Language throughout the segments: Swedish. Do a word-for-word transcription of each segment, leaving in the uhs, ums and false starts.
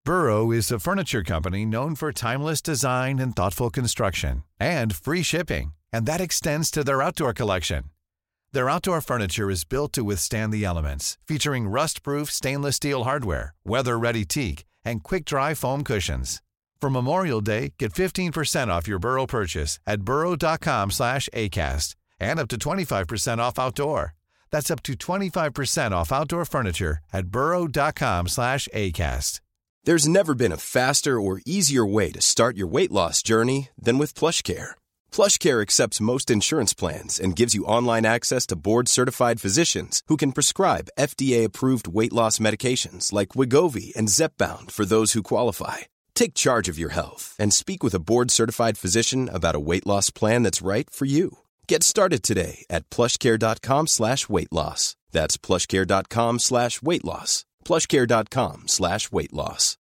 Burrow is a furniture company known for timeless design and thoughtful construction, and free shipping, and that extends to their outdoor collection. Their outdoor furniture is built to withstand the elements, featuring rust-proof stainless steel hardware, weather-ready teak, and quick-dry foam cushions. For Memorial Day, get fifteen percent off your Burrow purchase at burrow.com slash ACAST and up to twenty-five percent off outdoor. That's up to twenty-five percent off outdoor furniture at burrow.com slash ACAST. There's never been a faster or easier way to start your weight loss journey than with PlushCare. PlushCare accepts most insurance plans and gives you online access to board-certified physicians who can prescribe F D A-approved weight loss medications like Wegovy and Zepbound for those who qualify. Take charge of your health and speak with a board-certified physician about a weight loss plan that's right for you. Get started today at plushcare.com slash weight loss. That's plushcare.com slash weight loss. plushcare.com slash weight loss.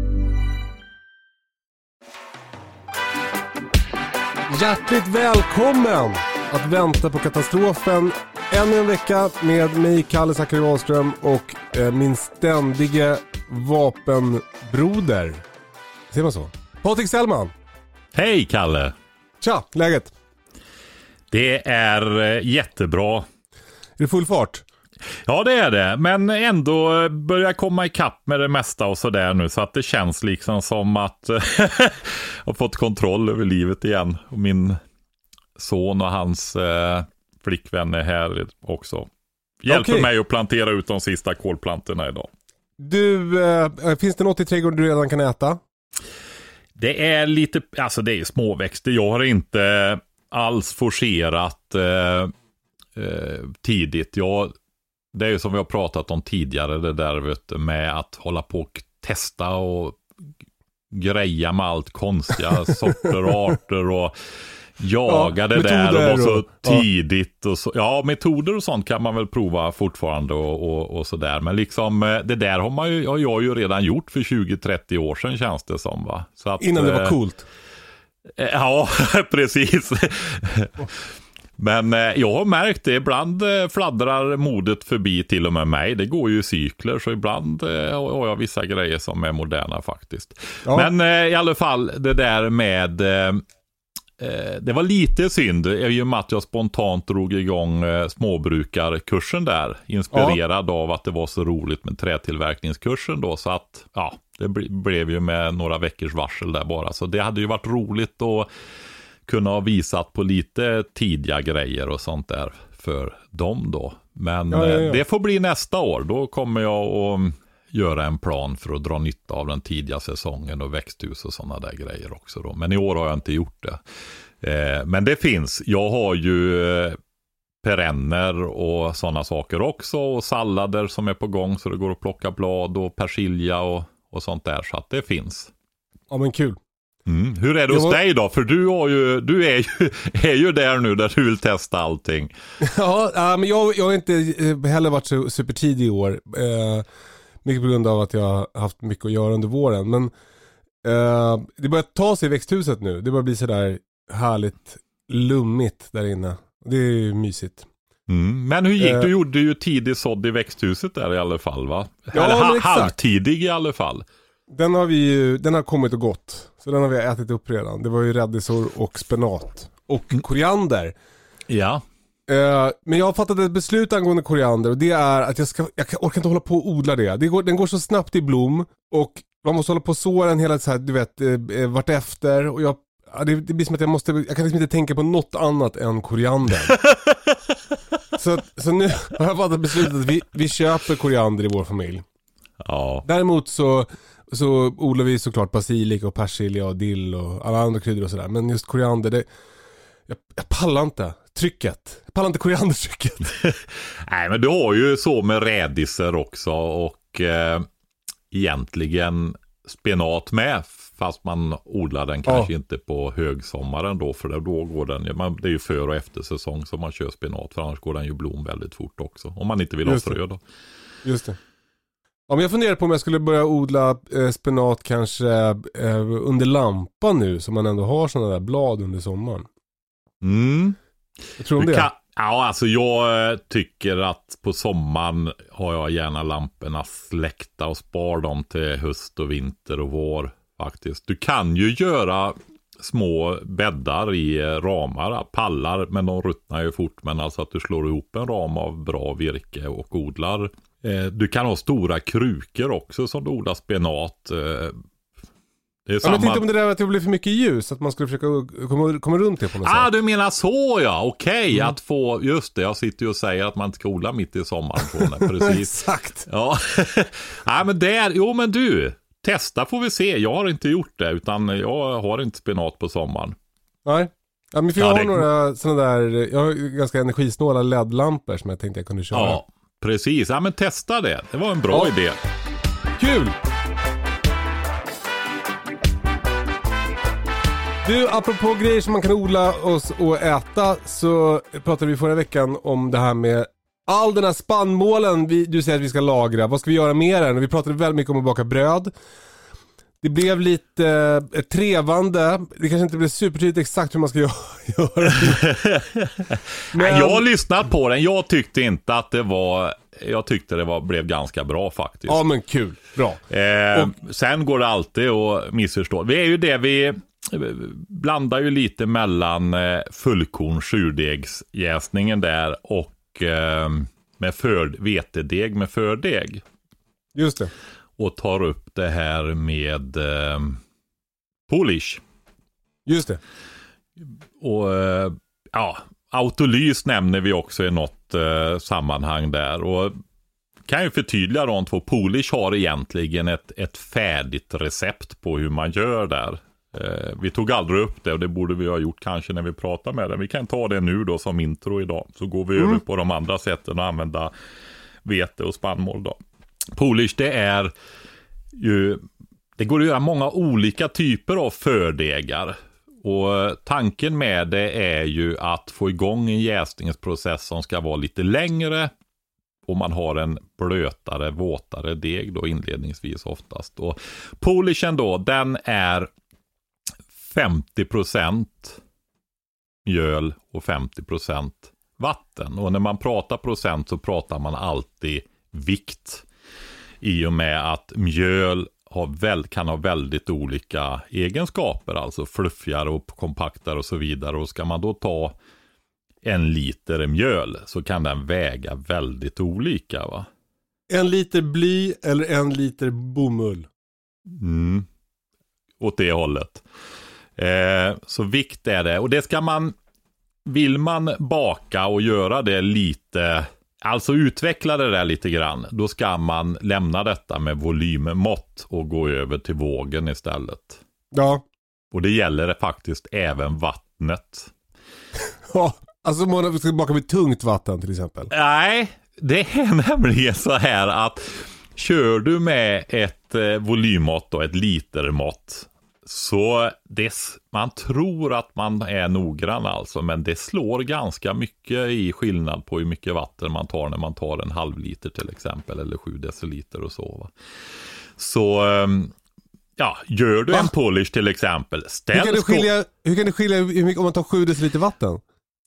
Hjärtligt välkommen att vänta på katastrofen. Ännu en vecka med mig, Kalle Zackari Wahlström, och eh, min ständige vapenbroder. Ser man så? Patrik Sellman. Hej Kalle. Tja, läget? Det är jättebra. Är det full fart? Ja, det är det. Men ändå börjar komma i kapp med det mesta och sådär nu. Så att det känns liksom som att jag har fått kontroll över livet igen. Och min son och hans eh, flickvän är här också. Hjälper okay. mig att plantera ut de sista kolplantorna idag. Du, eh, finns det något i trädgården du redan kan äta? Det är lite, alltså det är småväxter. Jag har inte alls forcerat eh, eh, tidigt. Jag, det är ju som vi har pratat om tidigare, det där vet du, med att hålla på och testa och greja med allt konstiga sorter och arter och jaga ja, det där och vara så och, tidigt och så. Ja, metoder och sånt kan man väl prova fortfarande och, och, och sådär. Men liksom det där har, man ju, har jag ju redan gjort för tjugo trettio år sedan, känns det som, va? Så att, innan det var coolt. Eh, ja, precis. Men eh, jag har märkt det, ibland eh, fladdrar modet förbi till och med mig. Det går ju i cykler, så ibland eh, har jag vissa grejer som är moderna faktiskt. Ja. Men eh, i alla fall det där med eh, det var lite synd i och med att jag spontant drog igång småbrukarkursen där, inspirerad ja. av att det var så roligt med trätillverkningskursen då, så att ja, det blev ju med några veckors varsel där bara, så det hade ju varit roligt att kunna ha visat på lite tidiga grejer och sånt där för dem då, men ja, ja, ja. det får bli nästa år, då kommer jag att göra en plan för att dra nytta av den tidiga säsongen och växthus och sådana där grejer också då. Men i år har jag inte gjort det. Eh, men det finns. Jag har ju eh, perenner och sådana saker också. Och sallader som är på gång så det går att plocka blad och persilja och, och sånt där. Så att det finns. Ja, men kul. Mm. Hur är det hos var... dig då? För du, har ju, du är, ju, är ju där nu där du vill testa allting. Ja, äh, men jag, jag har inte heller varit så supertidig i år. Eh, Mycket på grund av att jag har haft mycket att göra under våren. Men eh, det börjar ta sig i växthuset nu. Det börjar bli sådär härligt lummigt där inne. Det är ju mysigt. Mm. Men hur gick eh, du? Gjorde ju tidig sådd i växthuset där i alla fall, va? Ja, Eller ha- halvtidig i alla fall. Den har, vi ju, den har kommit och gått. Så den har vi ätit upp redan. Det var ju rädisor och spenat. Och mm. koriander. Ja. Uh, men jag har fattat ett beslut angående koriander, och det är att jag ska, jag orkar inte hålla på och odla det. det går, den går så snabbt i blom och man måste hålla på och så den hela så här, du vet, eh, vart efter, och jag, det, det blir som att jag måste, jag kan liksom inte tänka på något annat än koriander. så, så nu har jag fattat beslutet att vi, vi köper koriander i vår familj. Ja. Däremot så, så odlar vi såklart basilika och persilja och dill och alla andra kryddor och sådär, men just koriander, det, jag, jag pallar inte. Trycket. Jag pallar inte koriandertrycket. Nej, men du har ju så med rädisor också och eh, egentligen spenat med, fast man odlar den kanske ja. inte på högsommaren då, för då går den, man, det är ju för- och eftersäsong som man kör spenat, för annars går den ju blom väldigt fort också, om man inte vill ha frö då. Just det. Ja, men jag funderar på om jag skulle börja odla eh, spenat kanske eh, under lampan nu, så man ändå har sådana där blad under sommaren. Mm. Jag tror om det. Kan, Ja, alltså jag tycker att på sommaren har jag gärna lamporna släckta och spar dem till höst och vinter och vår faktiskt. Du kan ju göra små bäddar i ramar, pallar, men de ruttnar ju fort. Men alltså att du slår ihop en ram av bra virke och odlar. Du kan ha stora krukor också som du odlar spenat. Det är samma... ja, men jag tänkte om det där att det blir för mycket ljus, att man skulle försöka komma, komma runt det på något ah, sätt. Du menar så, ja. Okej, okay. mm. Att få, just det, jag sitter ju och säger att man inte ska odla mitt i sommaren på det, precis. Exakt. Ja, ja men där, jo men du, testa får vi se. Jag har inte gjort det, utan jag har inte spenat på sommaren. Nej, ja, men för jag ja, har det... några sådana där, jag har ganska energisnåla L E D-lampor som jag tänkte jag kunde köra. Ja, precis. Ja, men testa det. Det var en bra ja. idé. Kul! Du, apropå grejer som man kan odla och, och äta, så pratade vi förra veckan om det här med all den här spannmålen vi, du säger att vi ska lagra. Vad ska vi göra med den? Vi pratade väldigt mycket om att baka bröd. Det blev lite eh, trevande. Det kanske inte blev supertydligt exakt hur man ska göra. Men... Jag har lyssnat på den. Jag tyckte inte att det var... Jag tyckte det var, blev ganska bra faktiskt. Ja, men kul. Bra. Eh, och... Sen går det alltid att missförstå. Vi är ju det vi... blandar ju lite mellan eh, fullkorn surdegsjäsningen där och eh, med för, vetedeg med fördeg. Just det. Och tar upp det här med eh, polish. Just det. Och eh, ja, autolys nämner vi också i något eh, sammanhang där. Och kan ju förtydliga de två. Polish har egentligen ett, ett färdigt recept på hur man gör där. Eh, vi tog aldrig upp det och det borde vi ha gjort kanske när vi pratar med den. Vi kan ta det nu då som intro idag. Så går vi mm. över på de andra sätten att använda vete och spannmål då. Polish, det är ju, det går att göra många olika typer av fördegar. Och tanken med det är ju att få igång en jäsningsprocess som ska vara lite längre. Och man har en blötare, våtare deg då inledningsvis oftast. Och polishen då, den är femtio procent mjöl och femtio procent vatten. Och när man pratar procent så pratar man alltid vikt. I och med att mjöl har väl, kan ha väldigt olika egenskaper. Alltså fluffigare och kompaktare och så vidare. Och ska man då ta en liter mjöl så kan den väga väldigt olika, va? En liter bly eller en liter bomull? Mm. Åt det hållet. Eh, så vikt är det. Och det ska man, vill man baka och göra det lite, alltså utveckla det där lite grann, då ska man lämna detta med volymmått och gå över till vågen istället. Ja. Och det gäller faktiskt även vattnet. Ja, alltså man ska baka med tungt vatten till exempel. Nej, det är nämligen så här att kör du med ett eh, volymmått och ett litermått, så det, man tror att man är noggrann alltså, men det slår ganska mycket i skillnad på hur mycket vatten man tar när man tar en halv liter till exempel, eller sju deciliter och så, va? Så ja, gör du Va? en polish till exempel, ställ hur kan det skilja, hur kan det skilja hur mycket om man tar sju deciliter vatten?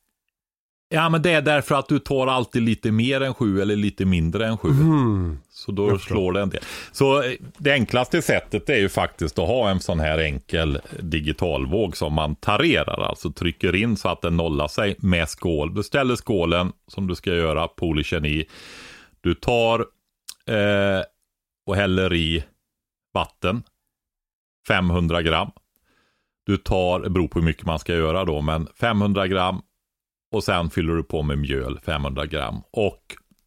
Ja, men det är därför att du tar alltid lite mer än sju eller lite mindre än sju. Mm. Så då slår det en del. Så det enklaste sättet är ju faktiskt att ha en sån här enkel digitalvåg som man tarerar. Alltså trycker in så att den nollar sig med skål. Du ställer skålen som du ska göra polishen i. Du tar eh, och häller i vatten. femhundra gram. Du tar, det beror på hur mycket man ska göra då, men femhundra gram. Och sen fyller du på med mjöl, femhundra gram. Och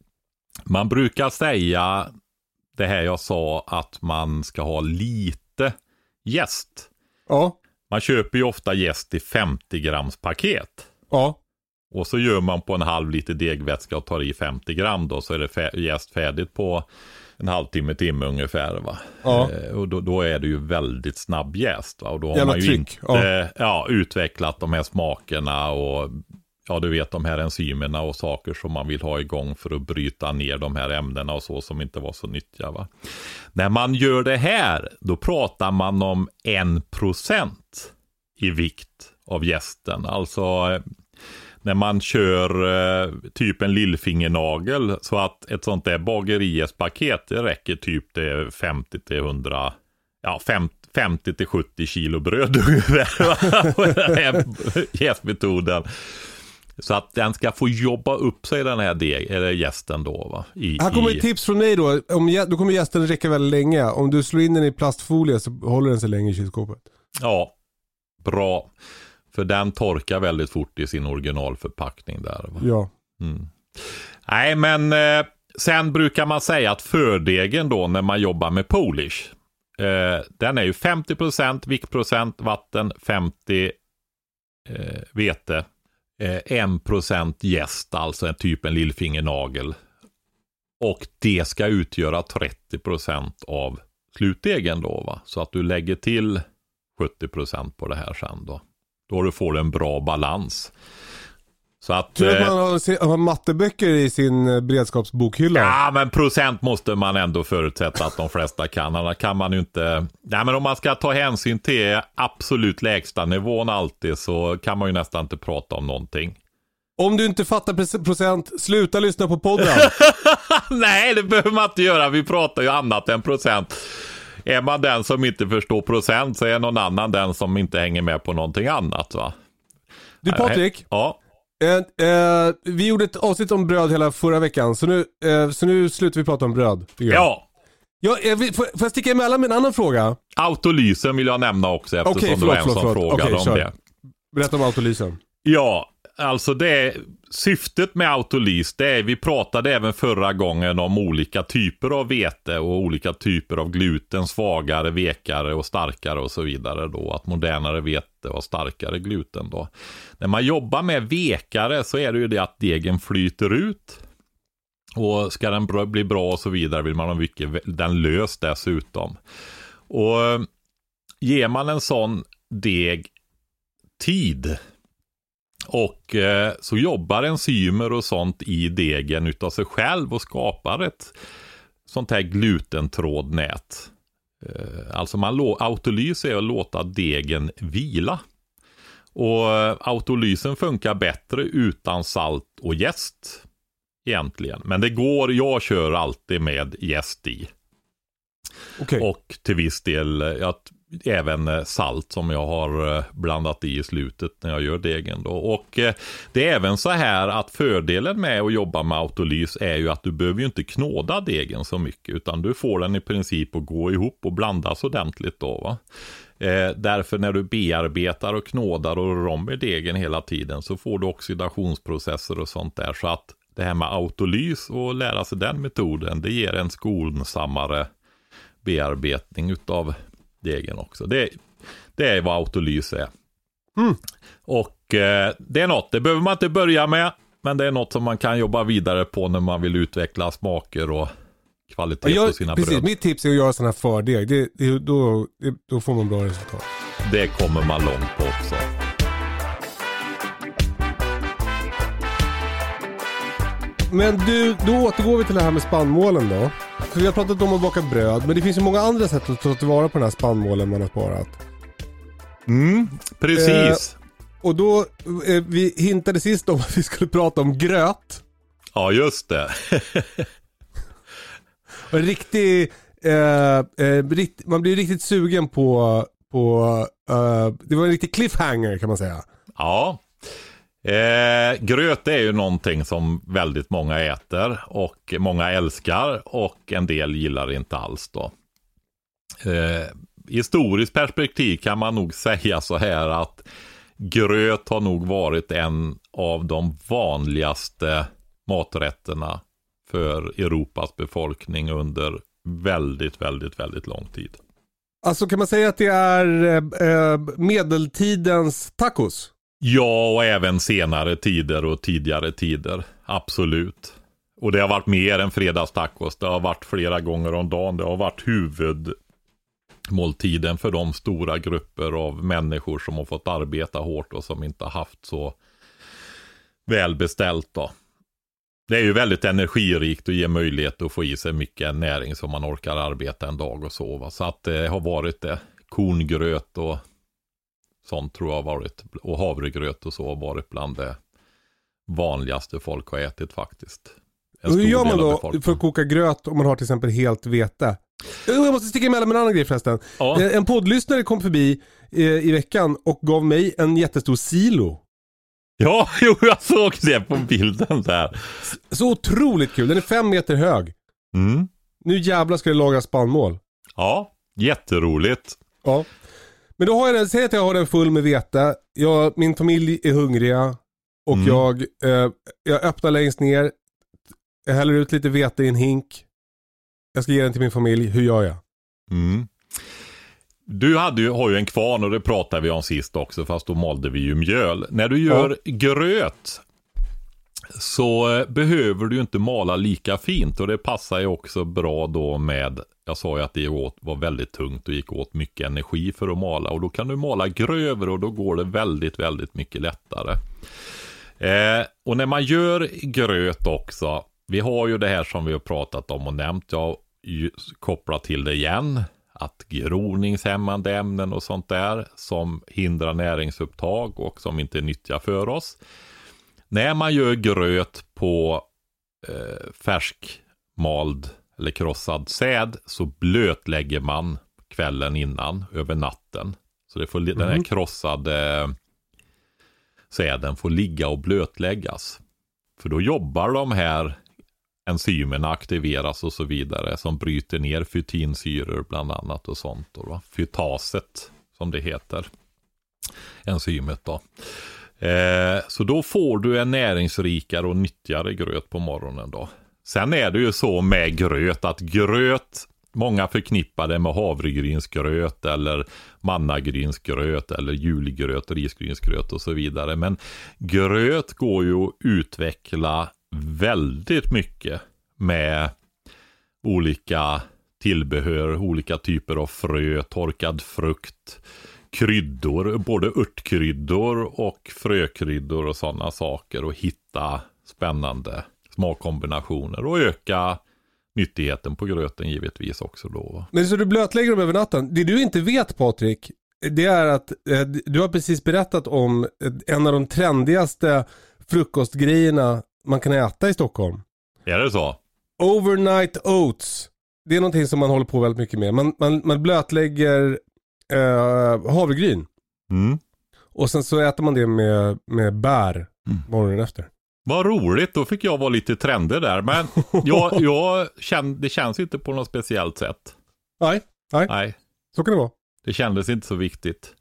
man brukar säga det här jag sa, att man ska ha lite jäst. Ja. Man köper ju ofta jäst i femtio grams paket. Ja. Och så gör man på en halv liter degvätska och tar i femtio gram då, så är det fä- jäst färdigt på en halvtimme, timme ungefär, va? Ja. Eh, och då, då är det ju väldigt snabb jäst, va? Och då har Gärna man ju tryck. inte Ja. Ja, utvecklat de här smakerna och ja, du vet de här enzymerna och saker som man vill ha igång för att bryta ner de här ämnena och så som inte var så nyttiga, va? När man gör det här, då pratar man om en procent i vikt av jästen. Alltså när man kör eh, typ en lillfingernagel, så att ett sånt där bageriespaket, det räcker typ till femtio till hundra, ja femtio till sjuttio kilo bröd ungefär. Den här jästmetoden. Så att den ska få jobba upp sig, den här deg, eller jästen då, va? I, här kommer i... ett tips från mig då. Om, då kommer jästen räcka väldigt länge. Om du slår in den i plastfolie så håller den sig länge i kylskåpet. Ja, bra. För den torkar väldigt fort i sin originalförpackning där, va? Ja. Mm. Nej, men eh, sen brukar man säga att fördegen då, när man jobbar med Polish, eh, den är ju femtio procent viktprocent vatten, femtio eh, vete, eh, en procent jäst, alltså en typ en lillfingernagel. Och det ska utgöra trettio procent av slutdegen då, va? Så att du lägger till sjuttio procent på det här sen då. Då du får en bra balans. Så att, tror du att man har, har matteböcker i sin beredskapsbokhylla? Ja, men procent måste man ändå förutsätta att de flesta kan. Annars kan man ju inte... Nej, men om man ska ta hänsyn till absolut lägsta nivån alltid, så kan man ju nästan inte prata om någonting. Om du inte fattar procent, sluta lyssna på podden. Nej, det behöver man inte göra. Vi pratar ju annat än procent. Är man den som inte förstår procent, så är någon annan den som inte hänger med på någonting annat, va? Du, Patrik. Ja. Eh, eh, vi gjorde ett avsnitt om bröd hela förra veckan. Så nu, eh, så nu slutar vi prata om bröd. Ja. Ja, jag vill, får, får jag sticka emellan med en annan fråga? Autolysen vill jag nämna också, eftersom okay, det förlåt, var en förlåt, som förlåt. frågade okay, om kör. det. Berätta om autolysen. Ja, alltså det är, syftet med autolys, det är, vi pratade även förra gången om olika typer av vete och olika typer av gluten, svagare, vekare och starkare och så vidare då, att modernare vete och starkare gluten då. När man jobbar med vekare så är det ju det att degen flyter ut, och ska den bli bra och så vidare vill man ha mycket den lös dessutom. Och ger man en sån deg tid, och eh, så jobbar enzymer och sånt i degen utav sig själv och skapar ett sånt här glutentrådnät. Eh, alltså man lo- autolys är att låta degen vila. Och eh, autolysen funkar bättre utan salt och jäst egentligen. Men det går, jag kör alltid med jäst i. Okay. Och till viss del att även salt som jag har blandat i i slutet när jag gör degen då. Och det är även så här att fördelen med att jobba med autolys är ju att du behöver ju inte knåda degen så mycket, utan du får den i princip att gå ihop och blandas ordentligt då, va? Eh, därför när du bearbetar och knådar och rör om i degen hela tiden, så får du oxidationsprocesser och sånt där, så att det här med autolys och lära sig den metoden, det ger en skonsammare bearbetning utav degen också. Det, det är vad autolys är. Mm. Och eh, det är något, det behöver man inte börja med, men det är något som man kan jobba vidare på när man vill utveckla smaker och kvalitet jag, på sina precis, bröd. Mitt tips är att göra sådana här fördeg. Det, det, då, det, då får man bra resultat. Det kommer man långt på också. Men du, då återgår vi till det här med spannmålen då. För vi har pratat om att baka bröd, men det finns ju många andra sätt att ta tillvara på den här spannmålen man har sparat. Mm, precis. Eh, och då, eh, vi hintade sist om att vi skulle prata om gröt. Ja, just det. Och en riktig, eh, eh, rikt, man blir riktigt sugen på, på eh, det var en riktig cliffhanger kan man säga. Ja. Eh, gröt är ju någonting som väldigt många äter och många älskar, och en del gillar inte alls då. Eh, historiskt perspektiv kan man nog säga så här att gröt har nog varit en av de vanligaste maträtterna för Europas befolkning under väldigt, väldigt, väldigt lång tid. Alltså kan man säga att det är eh, medeltidens tacos? Ja, och även senare tider och tidigare tider. Absolut. Och det har varit mer än fredagstacos. Det har varit flera gånger om dagen. Det har varit huvudmåltiden för de stora grupper av människor som har fått arbeta hårt och som inte har haft så välbeställt då. Det är ju väldigt energirikt och ger möjlighet att få i sig mycket näring som man orkar arbeta en dag och sova. Så att det har varit det. Korngröt och sånt tror jag har varit, och havregröt och så har varit bland det vanligaste folk har ätit faktiskt. Och hur gör man då för att koka gröt om man har till exempel helt vete? Jag måste sticka emellan med en annan grej förresten. Ja. En poddlyssnare kom förbi i veckan och gav mig en jättestor silo. Ja, jo, jag såg det på bilden där. Så otroligt kul, den är fem meter hög. Mm. Nu jävlar ska det laga spannmål. Ja, jätteroligt. Ja. Men då har jag den, säg att jag har den full med vete. Jag, min familj är hungriga. Och mm. jag, eh, jag öppnar längst ner. Jag häller ut lite vete i en hink. Jag ska ge den till min familj. Hur gör jag? Mm. Du hade ju, har ju en kvarn och det pratade vi om sist också, fast då malde vi ju mjöl. När du gör ja. gröt så eh, behöver du inte mala lika fint, och det passar ju också bra då med, jag sa ju att det åt, var väldigt tungt och gick åt mycket energi för att mala, och då kan du mala grövre och då går det väldigt, väldigt mycket lättare. Eh, och när man gör gröt också, vi har ju det här som vi har pratat om och nämnt, jag kopplar till det igen, att groningshämmande ämnen och sånt där som hindrar näringsupptag och som inte är nyttiga för oss. När man gör gröt på eh, färskmald eller krossad säd så blötlägger man kvällen innan, över natten. Så det får, mm. den här krossade säden får ligga och blötläggas. För då jobbar de här enzymerna, aktiveras och så vidare, som bryter ner fytinsyror bland annat och sånt då. Fytaset som det heter, enzymet då. Eh, så då får du en näringsrikare och nyttigare gröt på morgonen då. Sen är det ju så med gröt att gröt, många förknippar det med havregrynsgröt eller mannagrynsgröt eller julgröt, risgrynsgröt och så vidare. Men gröt går ju att utveckla väldigt mycket med olika tillbehör, olika typer av frö, torkad frukt, kryddor, både örtkryddor och frökryddor och sådana saker, och hitta spännande smakkombinationer och öka nyttigheten på gröten givetvis också då. Men så du blötlägger dem över natten. Det du inte vet, Patrik, det är att eh, du har precis berättat om en av de trendigaste frukostgrejerna man kan äta i Stockholm. Är det så? Overnight oats. Det är någonting som man håller på väldigt mycket med. Man, man, man blötlägger eh, havregryn. Mm. Och sen så äter man det med, med bär mm. morgonen efter. Vad roligt, då fick jag vara lite trendig där. Men jag, jag kände, det känns inte på något speciellt sätt. Nej, nej, nej. Så kan det vara. Det kändes inte så viktigt.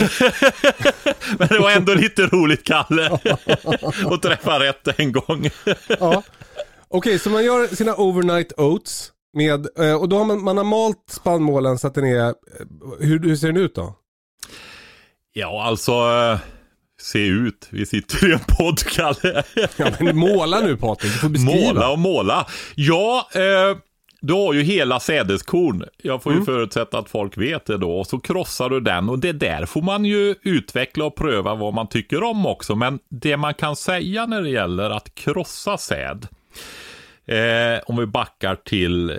Men det var ändå lite roligt, Kalle. Att träffa rätt en gång. Ja. Okej, okay, så man gör sina overnight oats med, och då har man, man har malt spannmålen så att den är, hur, hur ser den ut då? Ja, alltså se ut. Vi sitter i en podd, Kalle. Ja, men måla nu, Patrik. Du får beskriva. Måla och måla. Ja, eh, du har ju hela sädeskorn. Jag får ju mm. förutsätta att folk vet det då. Och så krossar du den. Och det där får man ju utveckla och pröva vad man tycker om också. Men det man kan säga när det gäller att krossa säd. Eh, om vi backar till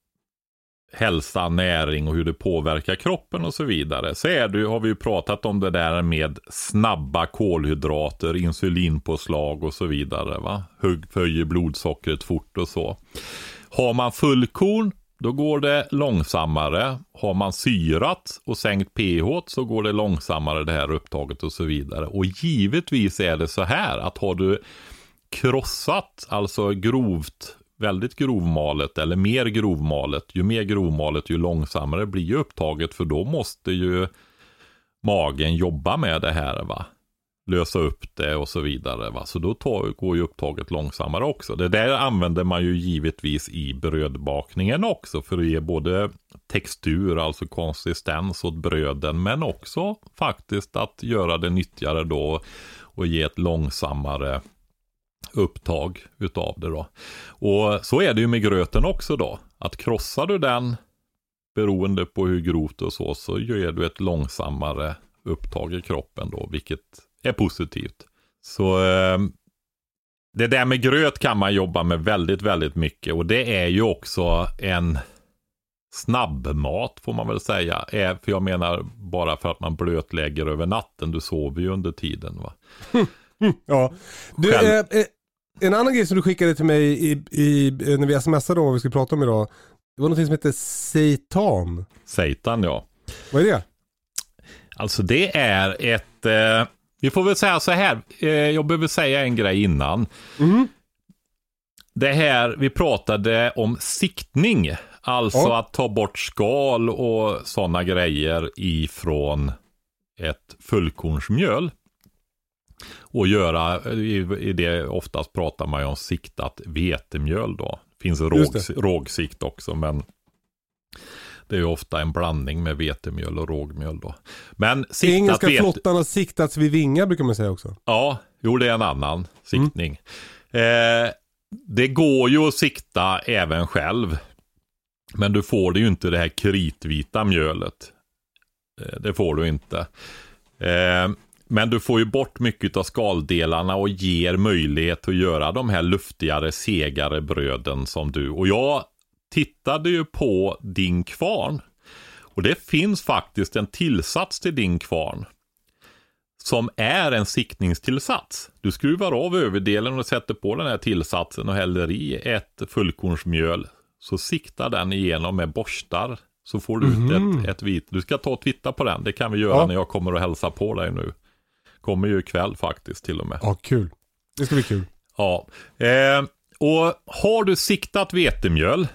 hälsa, näring och hur det påverkar kroppen och så vidare. Så är det, har vi ju pratat om det där med snabba kolhydrater, insulinpåslag och så vidare. Va? Höjer blodsockret fort och så. Har man fullkorn, då går det långsammare. Har man syrat och sänkt pH så går det långsammare det här upptaget och så vidare. Och givetvis är det så här att har du krossat, alltså grovt, väldigt grovmalet eller mer grovmalet, ju mer grovmalet ju långsammare blir ju upptaget, för då måste ju magen jobba med det här, va? Lösa upp det och så vidare, va? Så då tar, går ju upptaget långsammare också. Det där använder man ju givetvis i brödbakningen också för att ge både textur, alltså konsistens åt bröden, men också faktiskt att göra det nyttigare då och ge ett långsammare upptag utav det då. Och så är det ju med gröten också då. Att krossar du den, beroende på hur grovt och så, så gör du ett långsammare upptag i kroppen då, vilket är positivt. Så eh, det där med gröt kan man jobba med väldigt, väldigt mycket. Och det är ju också en snabbmat får man väl säga. För jag menar bara för att man blötlägger över natten, du sover ju under tiden, va? Mm, ja. Du, eh, eh, en annan grej som du skickade till mig i, i, när vi smsade om vad vi skulle prata om idag. Det var något som heter seitan. Seitan, ja. Vad är det? Alltså det är ett... Eh, vi får väl säga så här. Eh, jag behöver säga en grej innan. Mm. Det här, vi pratade om siktning. Alltså ja. Att ta bort skal och sådana grejer ifrån ett fullkornsmjöl. Och göra, i, i det oftast pratar man ju om siktat vetemjöl då. Finns råg, rågsikt också, men det är ju ofta en blandning med vetemjöl och rågmjöl då. Men siktat engelska vet... flottan har siktats vid vingar brukar man säga också. Ja, jo det är en annan siktning. Mm. Eh, det går ju att sikta även själv. Men du får det ju inte det här kritvita mjölet. Eh, det får du inte. Eh, men du får ju bort mycket av skaldelarna och ger möjlighet att göra de här luftigare, segare bröden som du. Och jag tittade ju på din kvarn. Och det finns faktiskt en tillsats till din kvarn. Som är en siktningstillsats. Du skruvar av överdelen och sätter på den här tillsatsen och häller i ett fullkornsmjöl. Så siktar den igenom med borstar. Så får du mm. ut ett, ett vit. Du ska ta och titta på den. Det kan vi göra ja. när jag kommer och hälsa på dig nu. Kommer ju ikväll faktiskt till och med. Ja, kul. Det ska bli kul. Ja. Eh, och har du siktat vetemjöl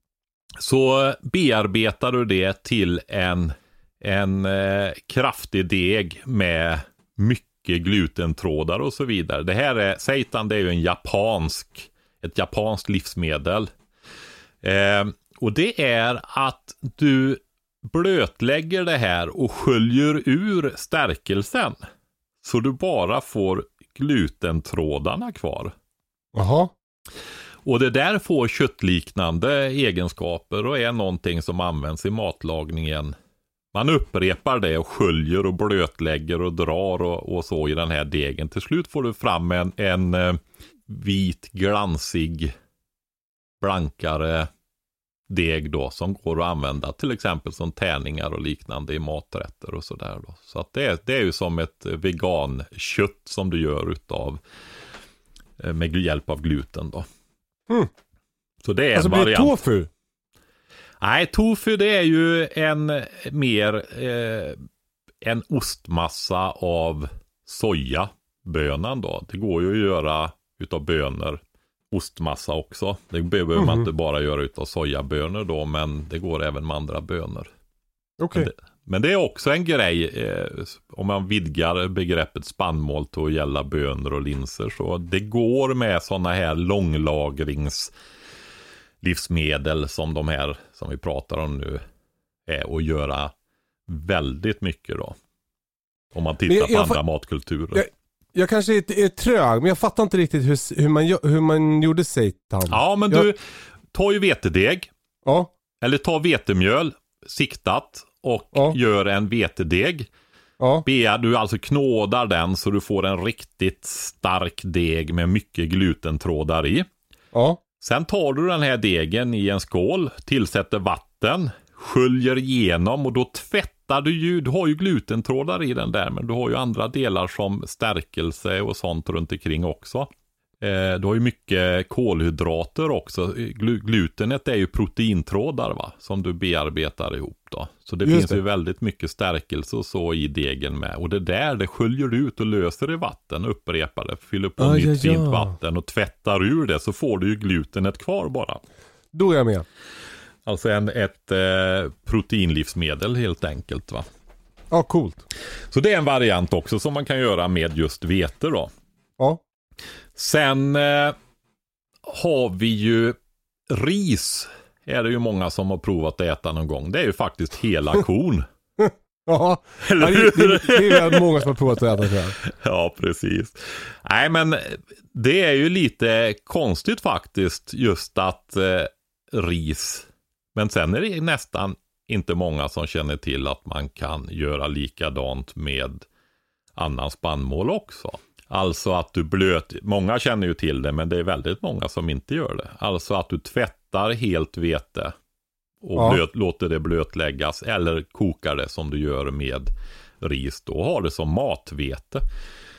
så bearbetar du det till en, en eh, kraftig deg med mycket glutentrådar och så vidare. Det här är, seitan det är ju en japansk, ett japanskt livsmedel. Eh, och det är att du blötlägger det här och sköljer ur stärkelsen. Så du bara får glutentrådarna kvar. Jaha. Och det där får köttliknande egenskaper och är någonting som används i matlagningen. Man upprepar det och sköljer och blötlägger och drar och, och så i den här degen. Till slut får du fram en, en eh, vit, glansig, blankare deg då som går att använda till exempel som tärningar och liknande i maträtter och sådär då. Så att det är, det är ju som ett vegankött som du gör utav med hjälp av gluten då. Mm. Så det är alltså en variant. Blir det tofu? Nej, tofu det är ju en mer eh, en ostmassa av sojabönan då. Det går ju att göra utav bönor ostmassa också. Det behöver mm. man inte bara göra utav sojabönor då, men det går även med andra bönor. Okej. Okay. Men det är också en grej eh, om man vidgar begreppet spannmål till att gälla bönor och linser, så det går med sådana här långlagringslivsmedel som de här som vi pratar om nu är att göra väldigt mycket då. Om man tittar jag, jag, på andra matkulturer. Jag, jag kanske är, är trög, men jag fattar inte riktigt hur, hur, man, hur man gjorde seitan. Ja, men jag... du tar ju vetedeg. Ja. Eller tar vetemjöl siktat och ja. gör en vetedeg. Ja. Be, du alltså knådar den så du får en riktigt stark deg med mycket glutentrådar i. Ja. Sen tar du den här degen i en skål, tillsätter vatten, sköljer igenom och då tvättar du ju, du har ju glutentrådar i den där, men du har ju andra delar som stärkelse och sånt runt omkring också. Eh, du har ju mycket kolhydrater också. Gl- glutenet är ju proteintrådar va, som du bearbetar ihop då. Så det Just finns det. ju väldigt mycket stärkelse och så i degen med. Och det där, det sköljer ut och löser i vatten, upprepar det, fyller på ah, nytt ja, ja. fint vatten och tvättar ur det, så får du ju glutenet kvar bara. Då är jag med. Alltså en, ett eh, proteinlivsmedel helt enkelt va. Ja, coolt. Så det är en variant också som man kan göra med just vete då. Ja. Sen eh, har vi ju ris. Är det ju många som har provat att äta någon gång. Det är ju faktiskt hela kon. Ja, det, det, det är många som har provat att äta det. Ja, precis. Nej, men det är ju lite konstigt faktiskt just att eh, ris. Men sen är det nästan inte många som känner till att man kan göra likadant med annan spannmål också. Alltså att du blöt, många känner ju till det, men det är väldigt många som inte gör det. Alltså att du tvättar helt vete och ja. blöt, låter det blötläggas eller kokar det som du gör med ris. Då har det som matvete.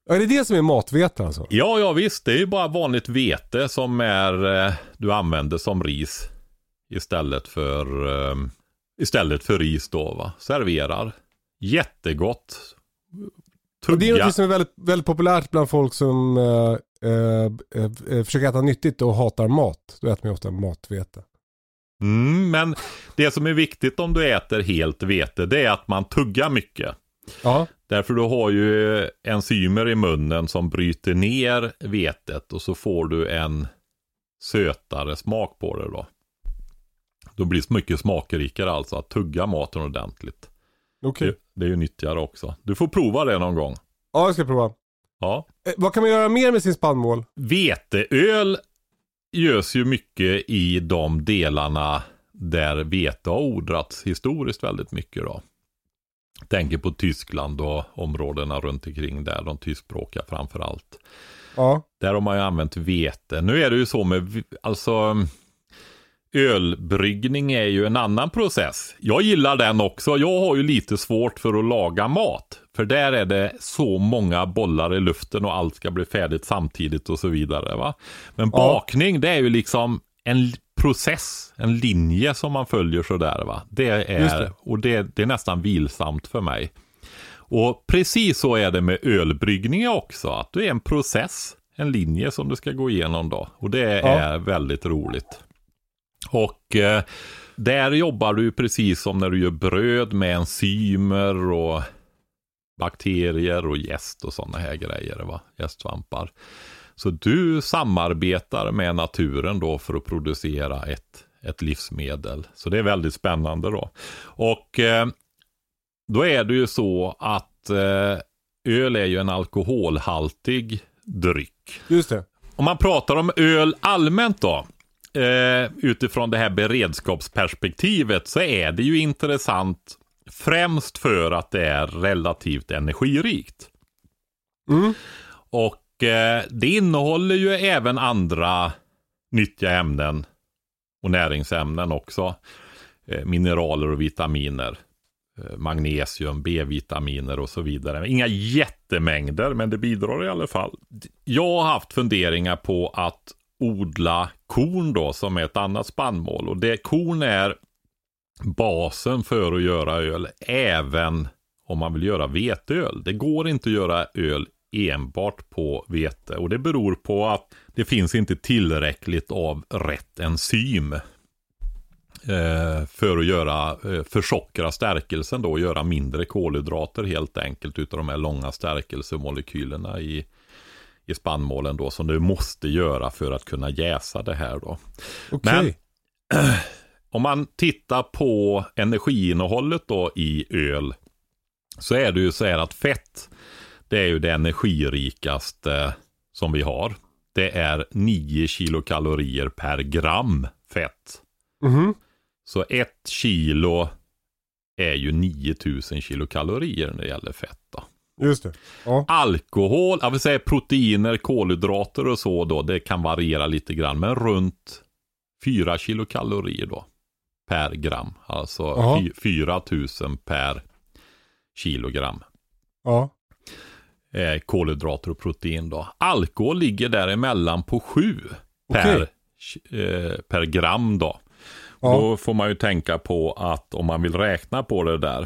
Ja, är det det som är matvete alltså? Ja, ja visst. Det är ju bara vanligt vete som är, eh, du använder som ris istället för, eh, istället för ris då va. Serverar. Jättegott. Tugga. Och det är något som är väldigt, väldigt populärt bland folk som eh, eh, eh, försöker äta nyttigt och hatar mat. Då äter man ofta matvete. Mm, men det som är viktigt om du äter helt vete, det är att man tuggar mycket. Ja. Därför du har ju enzymer i munnen som bryter ner vetet och så får du en sötare smak på det då. Då blir det mycket smakrikare alltså att tugga maten ordentligt. Okej. Det, det är ju nyttigare också. Du får prova det någon gång. Ja, jag ska prova. Ja. Eh, vad kan man göra mer med sin spannmål? Veteöl görs ju mycket i de delarna där vete har odlats historiskt väldigt mycket då. Tänker på Tyskland och områdena runt omkring där, de tyskspråkiga framför allt. Ja. Där har man ju använt vete. Nu är det ju så med, alltså ölbryggning är ju en annan process. Jag gillar den också. Jag har ju lite svårt för att laga mat. För där är det så många bollar i luften och allt ska bli färdigt samtidigt och så vidare va. Men bakning ja. Det är ju liksom en process, en linje som man följer så där va. Det är, det. Och det, det är nästan vilsamt för mig. Och precis så är det med ölbryggning också. Att det är en process, en linje som du ska gå igenom då. Och det ja. Är väldigt roligt. Och eh, där jobbar du precis som när du gör bröd med enzymer och bakterier och jäst och sådana här grejer va, jästsvampar. Så du samarbetar med naturen då för att producera ett, ett livsmedel. Så det är väldigt spännande då. Och eh, då är det ju så att eh, öl är ju en alkoholhaltig dryck. Just det. Om man pratar om öl allmänt då, eh, utifrån det här beredskapsperspektivet så är det ju intressant främst för att det är relativt energirikt. Mm. Och eh, det innehåller ju även andra nyttiga ämnen och näringsämnen också. Eh, mineraler och vitaminer. Eh, magnesium, B-vitaminer och så vidare. Inga jättemängder men det bidrar i alla fall. Jag har haft funderingar på att odla korn då som är ett annat spannmål. Och det korn är basen för att göra öl även om man vill göra veteöl. Det går inte att göra öl enbart på vete och det beror på att det finns inte tillräckligt av rätt enzym eh, för att göra eh, försockra stärkelsen då och göra mindre kolhydrater helt enkelt utav de här långa stärkelsemolekylerna i, i spannmålen då som du måste göra för att kunna jäsa det här då. Okay. Men om man tittar på energiinnehållet då i öl så är det ju så här att fett det är ju det energirikaste som vi har. Det är nio kilokalorier per gram fett. Mm-hmm. Så ett kilo är ju nio tusen kilokalorier när det gäller fett då. Just det. Ja. Alkohol, jag vill säga proteiner, kolhydrater och så då, det kan variera lite grann. Men runt fyra kilokalorier då per gram. Alltså fyra tusen per kilogram. Ja. Eh, kolhydrater och protein då. Alkohol ligger däremellan på sju okay. per, eh, per gram då. Ja. Då får man ju tänka på att om man vill räkna på det där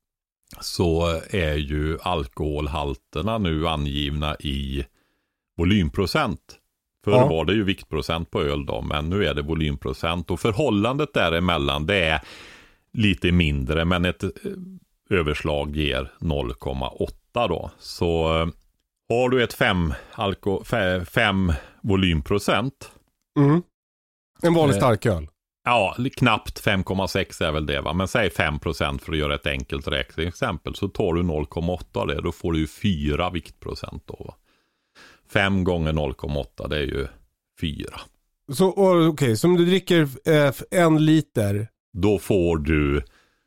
så är ju alkoholhalterna nu angivna i volymprocent. Förr ja. Var det ju viktprocent på öl då, men nu är det volymprocent. Och förhållandet däremellan det är lite mindre, men ett överslag ger noll komma åtta då. Så har du ett fem, alko, fem volymprocent. Mm. En vanlig eh, starköl. Ja, knappt fem komma sex är väl det va. Men säg fem procent för att göra ett enkelt räkneexempel. Så tar du noll komma åtta det, då får du ju fyra viktprocent då va. fem gånger noll komma åtta det är ju fyra. Så okej, okay, så om du dricker eh, en liter. Då får du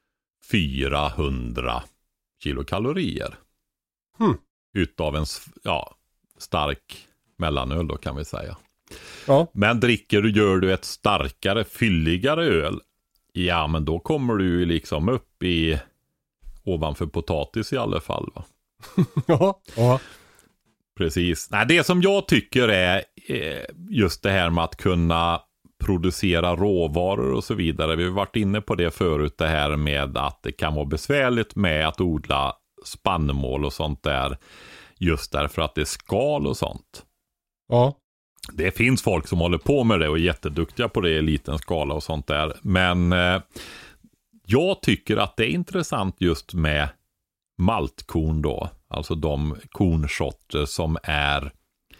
fyrahundra kilokalorier. Hmm. Utav en ja, stark mellanöl då kan vi säga. Ja. Men dricker du, gör du ett starkare, fylligare öl. Ja men då kommer du ju liksom upp i ovanför potatis i alla fall va. Ja, ja. precis. Nej, det som jag tycker är just det här med att kunna producera råvaror och så vidare. Vi har varit inne på det förut, det här med att det kan vara besvärligt med att odla spannmål och sånt där. Just därför att det är skal och sånt. Ja. Det finns folk som håller på med det och är jätteduktiga på det i liten skala och sånt där. Men eh, jag tycker att det är intressant just med maltkorn då. Alltså de kornsorter som är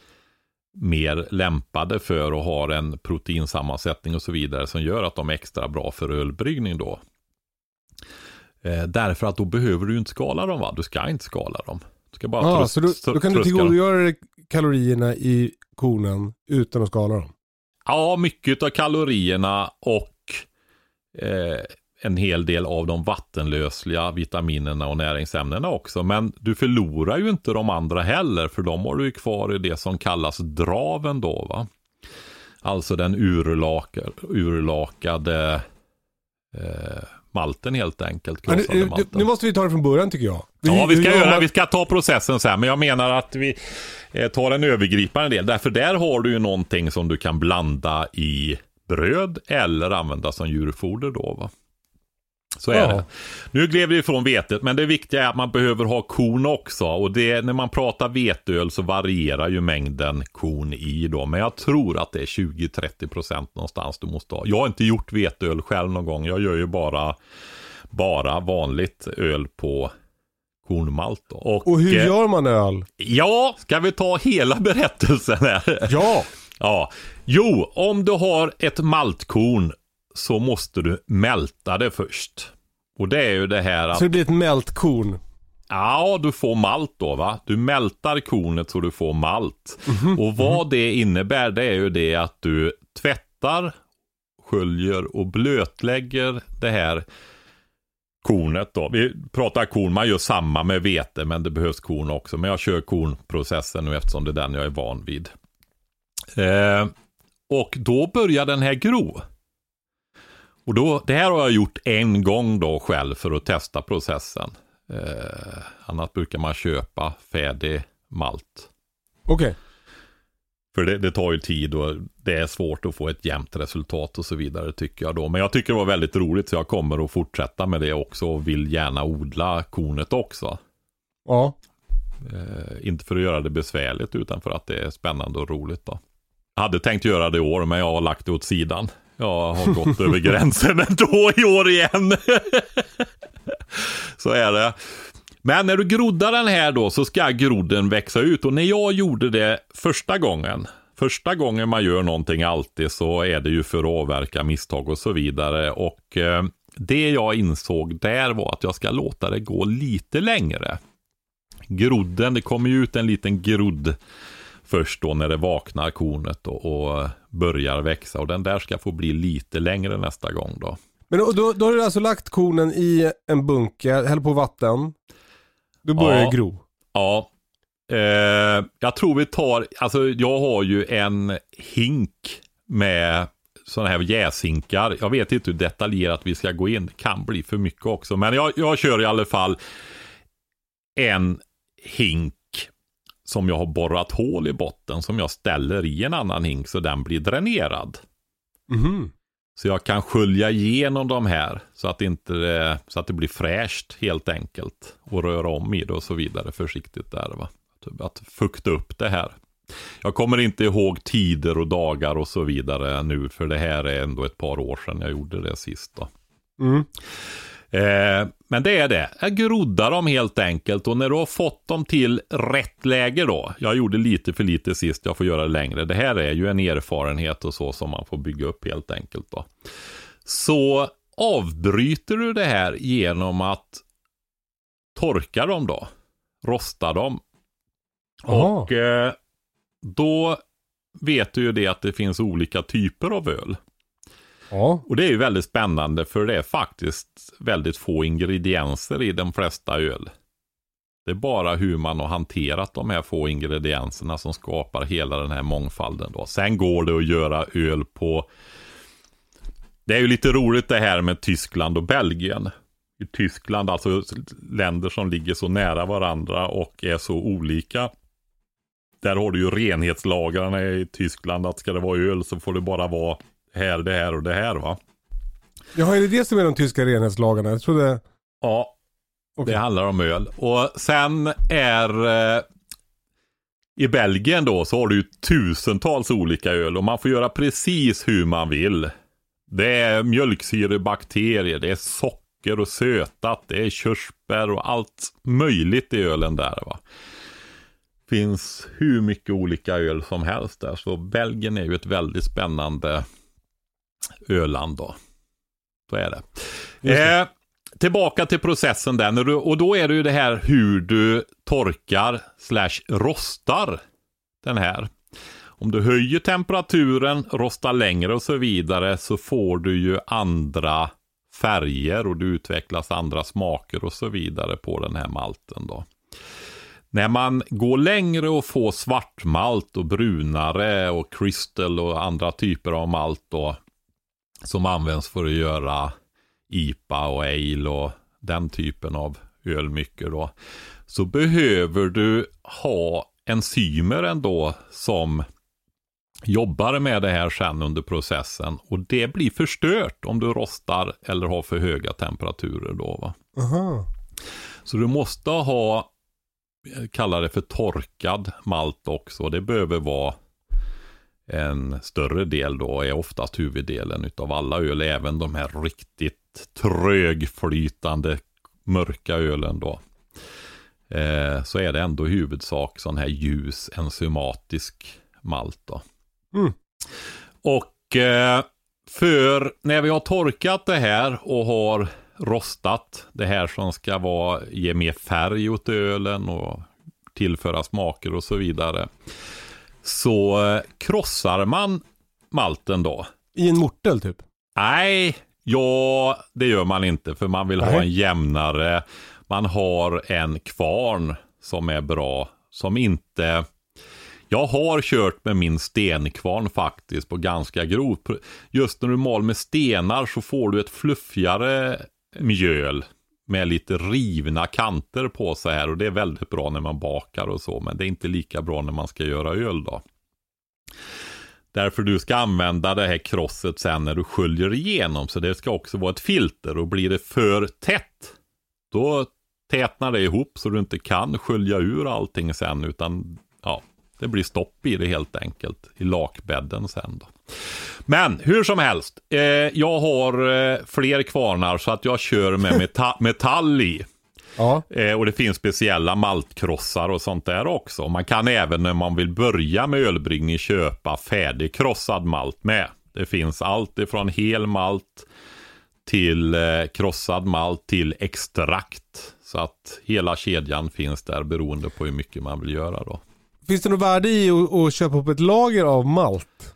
mer lämpade för och har en proteinsammansättning och så vidare som gör att de är extra bra för ölbryggning då. Eh, därför att då behöver du inte skala dem, va? Du ska inte skala dem. Du ska bara ah, tröst, så då, då kan du tillgodogöra kalorierna i kornen utan att skala dem? Ja, mycket av kalorierna och eh, en hel del av de vattenlösliga vitaminerna och näringsämnena också. Men du förlorar ju inte de andra heller, för de har du ju kvar i det som kallas draven då, va? Alltså den urlakade, urlakade eh, malten helt enkelt. Ja, nu, malten. Nu måste vi ta det från början tycker jag. Vi, ja, vi ska, göra, vi ska ta processen sen, men jag menar att vi eh, tar en övergripande del. Därför där har du ju någonting som du kan blanda i bröd eller använda som djurfoder då, va? Så är ja. det. Nu gled vi ifrån vetet, men det viktiga är att man behöver ha korn också. Och det, när man pratar veteöl så varierar ju mängden korn i då. Men jag tror att det är tjugo till trettio procent någonstans du måste ha. Jag har inte gjort veteöl själv någon gång. Jag gör ju bara, bara vanligt öl på kornmalt då. Och, och hur gör man öl? Ja, ska vi ta hela berättelsen här? Ja! ja. Jo, om du har ett maltkorn så måste du mälta det först. Och det är ju det här att... Så det blir ett mältkorn? Ja, du får malt då, va? Du mältar kornet så du får malt. Mm-hmm. Och vad det innebär, det är ju det att du tvättar, sköljer och blötlägger det här kornet då. Vi pratar korn, man gör samma med vete, men det behövs korn också. Men jag kör kornprocessen nu eftersom det är den jag är van vid. Eh, och då börjar den här gro. Och då, det här har jag gjort en gång då själv för att testa processen. Eh, annars brukar man köpa färdig malt. Okej. Okay. För det, det tar ju tid och det är svårt att få ett jämnt resultat och så vidare tycker jag då. Men jag tycker det var väldigt roligt så jag kommer att fortsätta med det också och vill gärna odla kornet också. Ja. Eh, inte för att göra det besvärligt utan för att det är spännande och roligt då. Jag hade tänkt göra det i år men jag har lagt det åt sidan. Jag har gått över gränsen ändå i år igen. Så är det. Men när du groddar den här då så ska grodden växa ut. Och när jag gjorde det första gången. Första gången man gör någonting alltid så är det ju för att avverka misstag och så vidare. Och eh, det jag insåg där var att jag ska låta det gå lite längre. Grodden, det kommer ju ut en liten grodd först då när det vaknar kornet och, och börjar växa. Och den där ska få bli lite längre nästa gång då. Men då, då har du alltså lagt kornen i en bunker, häller på vatten. Då börjar ja, det gro. Ja. Eh, jag tror vi tar, alltså jag har ju en hink med sådana här jäshinkar. Jag vet inte hur detaljerat vi ska gå in. Det kan bli för mycket också. Men jag, jag kör i alla fall en hink som jag har borrat hål i botten som jag ställer i en annan hink så den blir dränerad. Mhm. Så jag kan skölja igenom de här så att, inte, så att det blir fräscht helt enkelt. Och röra om i det och så vidare försiktigt där, va. Att fukta upp det här. Jag kommer inte ihåg tider och dagar och så vidare nu. För det här är ändå ett par år sedan jag gjorde det sist då. Mm. Eh, men det är det. Jag groddar dem helt enkelt. Och när du har fått dem till rätt läge då. Jag gjorde lite för lite sist. Jag får göra det längre. Det här är ju en erfarenhet och så som man får bygga upp helt enkelt då. Så avbryter du det här genom att torka dem då. Rosta dem. Aha. Och eh, då vet du ju det att det finns olika typer av öl. Ja. Och det är ju väldigt spännande för det är faktiskt väldigt få ingredienser i de flesta öl. Det är bara hur man har hanterat de här få ingredienserna som skapar hela den här mångfalden då. Sen går det att göra öl på... Det är ju lite roligt det här med Tyskland och Belgien. I Tyskland, alltså länder som ligger så nära varandra och är så olika. där har du ju renhetslagarna i Tyskland, att ska det vara öl så får det bara vara här, det här och det här, va? Ja, är det det som är de tyska renhetslagarna? Jag trodde... Ja, okay. Det handlar om öl. Och sen är... Eh, i Belgien då så har du ju tusentals olika öl och man får göra precis hur man vill. Det är mjölksyrebakterier, det är socker och sötat, det är körsbär och allt möjligt i ölen där, va. Finns hur mycket olika öl som helst där, så Belgien är ju ett väldigt spännande öland då. Så är det. det. Eh, tillbaka till processen där, när du, och då är det ju det här hur du torkar slash rostar den här. Om du höjer temperaturen, rostar längre och så vidare, så får du ju andra färger och det utvecklas andra smaker och så vidare på den här malten då. När man går längre och får svartmalt och brunare och crystal och andra typer av malt då, som används för att göra I P A och ale och den typen av öl mycket då, så behöver du ha enzymer ändå som jobbar med det här sen under processen, och det blir förstört om du rostar eller har för höga temperaturer då, va. Aha. Så du måste ha, kallar det för torkad malt också. Det behöver vara en större del då, är oftast huvuddelen utav alla öl, även de här riktigt trögflytande mörka ölen då. Eh, så är det ändå huvudsak sån här ljus enzymatisk malt då. Mm. Och eh, för när vi har torkat det här och har rostat det här som ska vara, ge mer färg åt ölen och tillföra smaker och så vidare, så eh, krossar man malten då. I en mortel typ? Nej, ja, det gör man inte, för man vill Nej. ha en jämnare. Man har en kvarn som är bra, som inte... Jag har kört med min stenkvarn faktiskt på ganska grovt. Just när du mal med stenar så får du ett fluffigare mjöl med lite rivna kanter på sig här, och det är väldigt bra när man bakar och så, men det är inte lika bra när man ska göra öl då. Därför du ska använda det här krosset sen när du sköljer igenom, så det ska också vara ett filter, och blir det för tätt då tätnar det ihop så du inte kan skölja ur allting sen, utan ja, det blir stopp i det helt enkelt i lakbädden sen då. Men hur som helst, eh, jag har eh, fler kvarnar så att jag kör med meta- metall i. Ja. Eh, och det finns speciella maltkrossar och sånt där också. Man kan även när man vill börja med ölbryggning köpa färdigkrossad malt med. Det finns allt ifrån hel malt till eh, krossad malt till extrakt. Så att hela kedjan finns där beroende på hur mycket man vill göra då. Finns det något värde i att, att köpa upp ett lager av malt?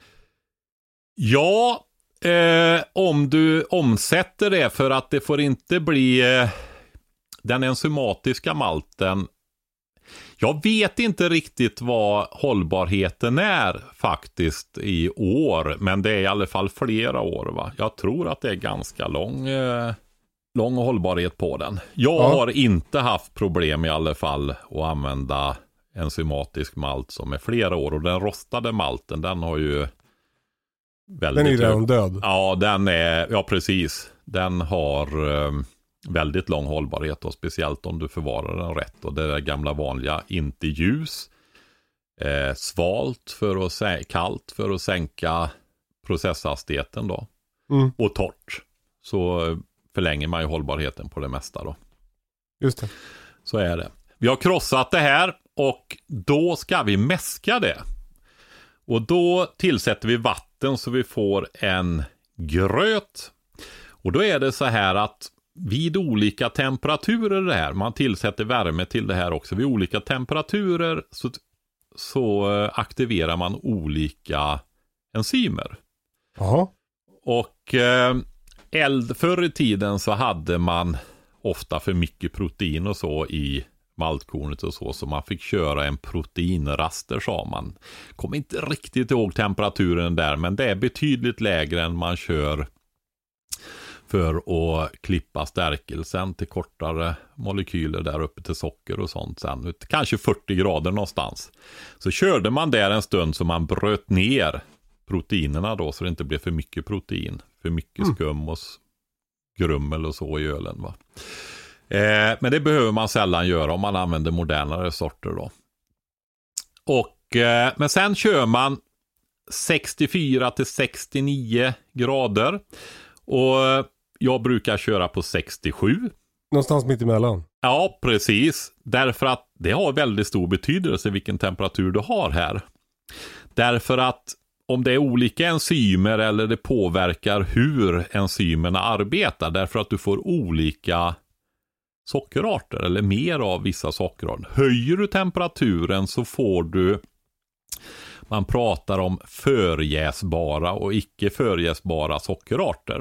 Ja, eh, om du omsätter det, för att det får inte bli eh, den enzymatiska malten. Jag vet inte riktigt vad hållbarheten är faktiskt i år, men det är i alla fall flera år, va. Jag tror att det är ganska lång, eh, lång hållbarhet på den. Jag ja. har inte haft problem i alla fall att använda enzymatisk malt som är flera år, och den rostade malten, den har ju väldigt... Den är redan död. Ja, den är, ja precis. Den har eh, väldigt lång hållbarhet, och speciellt om du förvarar den rätt, och det är gamla vanliga, inte ljus, eh, svalt för att sä- kallt för att sänka processhastigheten då, mm. och torrt, så förlänger man ju hållbarheten på det mesta då. Just det. Så är det. Vi har krossat det här, och då ska vi mäska det. Och då tillsätter vi vatten så vi får en gröt. Och då är det så här att vid olika temperaturer det här, man tillsätter värme till det här också, vid olika temperaturer så, så aktiverar man olika enzymer. Jaha. Och eh, eld, förr i tiden så hade man ofta för mycket protein och så i maltkornet och så, så man fick köra en proteinraster, sa man. Kommer inte riktigt ihåg temperaturen där, men det är betydligt lägre än man kör för att klippa stärkelsen till kortare molekyler där uppe till socker och sånt sen. Kanske fyrtio grader någonstans. Så körde man där en stund så man bröt ner proteinerna då så det inte blev för mycket protein. För mycket skum och grummel och så i ölen va. Eh, men det behöver man sällan göra om man använder modernare sorter då. Och, eh, men sen kör man sextiofyra till sextionio grader. Och jag brukar köra på sextiosju. Någonstans mitt emellan. Ja, precis. Därför att det har väldigt stor betydelse vilken temperatur du har här. Därför att om det är olika enzymer eller det påverkar hur enzymerna arbetar. Därför att du får olika sockerarter eller mer av vissa sockerarter. Höjer du temperaturen så får du, man pratar om förjäsbara och icke förjäsbara sockerarter.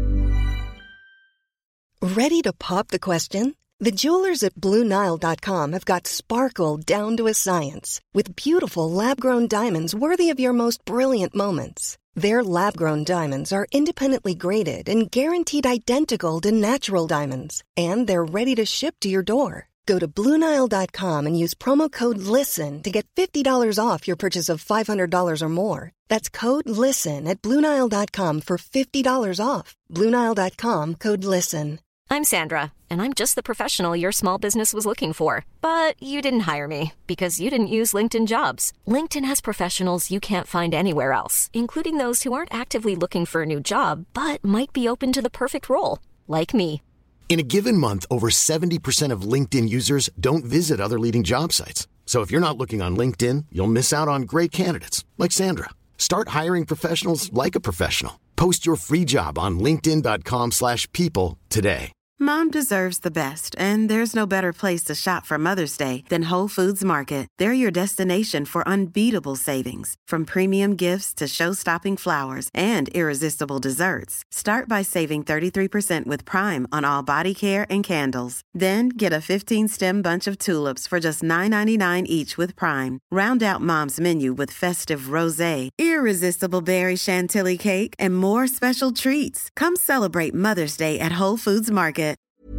Ready to pop the question? The jewelers at Blue Nile dot com have got sparkle down to a science with beautiful lab-grown diamonds worthy of your most brilliant moments. Their lab-grown diamonds are independently graded and guaranteed identical to natural diamonds, and they're ready to ship to your door. Go to Blue Nile dot com and use promo code LISTEN to get fifty dollars off your purchase of five hundred dollars or more. That's code LISTEN at Blue Nile dot com for fifty dollars off. Blue Nile dot com, code LISTEN. I'm Sandra, and I'm just the professional your small business was looking for. But you didn't hire me because you didn't use LinkedIn Jobs. LinkedIn has professionals you can't find anywhere else, including those who aren't actively looking for a new job, but might be open to the perfect role, like me. In a given month, over seventy percent of LinkedIn users don't visit other leading job sites. So if you're not looking on LinkedIn, you'll miss out on great candidates like Sandra. Start hiring professionals like a professional. Post your free job on linkedin dot com slash people today. Mom deserves the best, and there's no better place to shop for Mother's Day than Whole Foods Market. They're your destination for unbeatable savings, from premium gifts to show-stopping flowers and irresistible desserts. Start by saving thirty-three percent with Prime on all body care and candles. Then get a fifteen-stem bunch of tulips for just nine ninety-nine each with Prime. Round out Mom's menu with festive rosé, irresistible berry chantilly cake, and more special treats. Come celebrate Mother's Day at Whole Foods Market.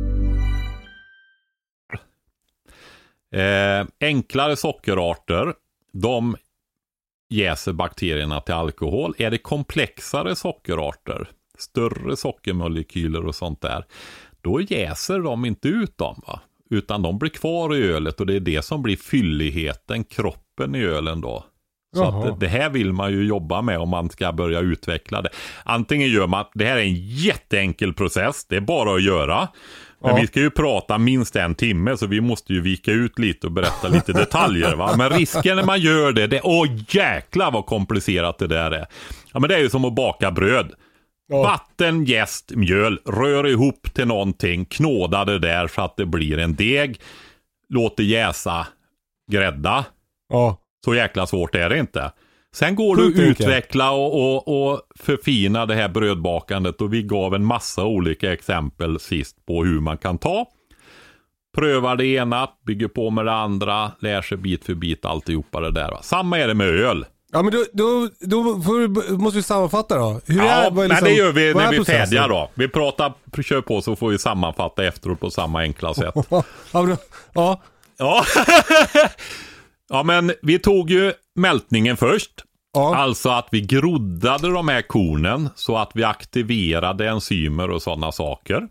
Eh, enklare sockerarter, de jäser bakterierna till alkohol. Är det komplexare sockerarter, större sockermolekyler och sånt där, då jäser de inte ut dem va? Utan de blir kvar i ölet och det är det som blir fylligheten, kroppen i ölen då. Så att det här vill man ju jobba med om man ska börja utveckla det. Antingen gör man, det här är en jätteenkel process, det är bara att göra. Men ja. Vi ska ju prata minst en timme så vi måste ju vika ut lite och berätta lite detaljer va. Men risken när man gör det, det är, åh jäklar vad komplicerat det där är. Ja men det är ju som att baka bröd. Ja. Vatten, jäst, mjöl, rör ihop till någonting, knåda det där så att det blir en deg. Låt det jäsa, grädda. Ja. Så jäkla svårt är det inte. Sen går det att utveckla och, och, och förfina det här brödbakandet. Och vi gav en massa olika exempel sist på hur man kan ta. Prövar det ena, bygger på med det andra, lär sig bit för bit alltihopa det där. Samma är det med öl. Ja men då, då, då får, måste vi sammanfatta då. Hur ja, är, liksom, men det gör vi när vi är färdiga då. Vi pratar, kör på så får vi sammanfatta efteråt på samma enkla sätt. ja. Ja. Ja. Ja men vi tog ju mältningen först. Ja. Alltså att vi groddade de här kornen så att vi aktiverade enzymer och sådana saker.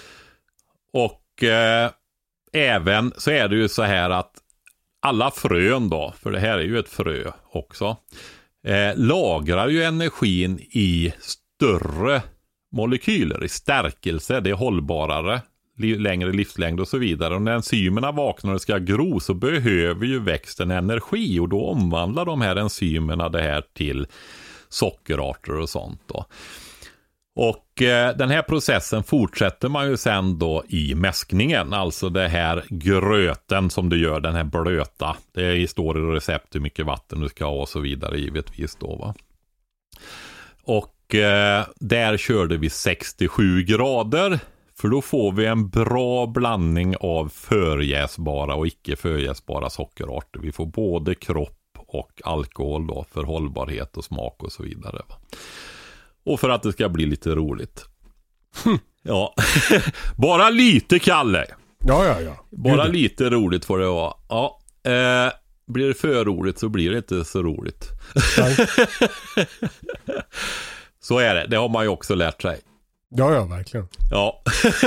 Och eh, även så är det ju så här att alla frön då, för det här är ju ett frö också, eh, lagrar ju energin i större molekyler, i stärkelse, det är hållbarare, längre livslängd och så vidare. Och när enzymerna vaknar och ska gro så behöver ju växten energi och då omvandlar de här enzymerna det här till sockerarter och sånt då. Och eh, den här processen fortsätter man ju sen då i mäskningen, alltså det här gröten som du gör, den här blöta. Det står i recept hur mycket vatten du ska ha och så vidare givetvis då va. Och eh, där körde vi sextiosju grader. För då får vi en bra blandning av förjäsbara och icke förjäsbara sockerarter. Vi får både kropp och alkohol då för hållbarhet och smak och så vidare. Va? Och för att det ska bli lite roligt. Ja, bara lite, Kalle. Ja, ja, ja. Bara Gud. lite roligt får det vara. Ja, eh, blir det för roligt så blir det inte så roligt. Så är det, det har man ju också lärt sig. Ja, ja, verkligen. Ja.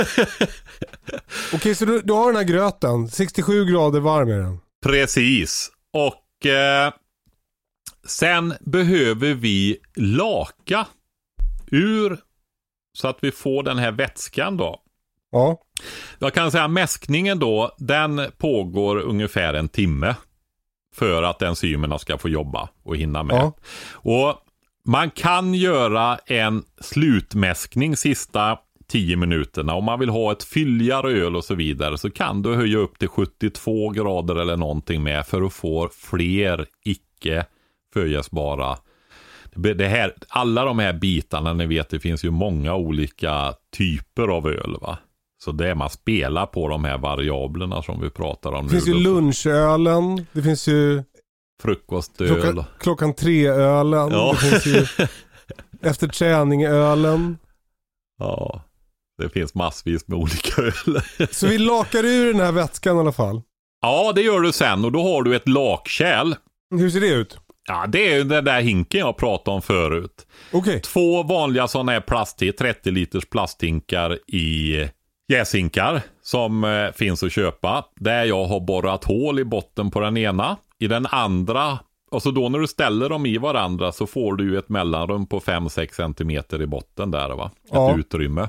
Okej, så du, du har den här gröten. sextiosju grader varm är den. Precis. Och eh, sen behöver vi laka ur så att vi får den här vätskan då. Ja. Jag kan säga att mäskningen då, den pågår ungefär en timme för att enzymerna ska få jobba och hinna med. Ja. Och man kan göra en slutmäskning sista tio minuterna. Om man vill ha ett fylligare öl och så vidare så kan du höja upp till sjuttiotvå grader eller någonting med för att få fler icke förgäsbara. Det här, alla de här bitarna, ni vet, det finns ju många olika typer av öl, va? Så det är man spelar på de här variablerna som vi pratar om. Det finns nu. ju lunchölen, det finns ju frukostöl. Klockan, klockan tre-ölen, ja. Det finns ju efter träning-ölen. Ja, det finns massvis med olika öl. Så vi lakar ur den här vätskan i alla fall. Ja, det gör du sen och då har du ett lakkärl. Hur ser det ut? Ja, det är ju den där hinken jag pratade om förut. Okej. Två vanliga sådana här plast, trettio liters plasthinkar i jäshinkar som eh, finns att köpa. Där jag har borrat hål i botten på den ena. I den andra, och så då när du ställer dem i varandra så får du ju ett mellanrum på fem till sex centimeter i botten där, va? Ett ja. utrymme.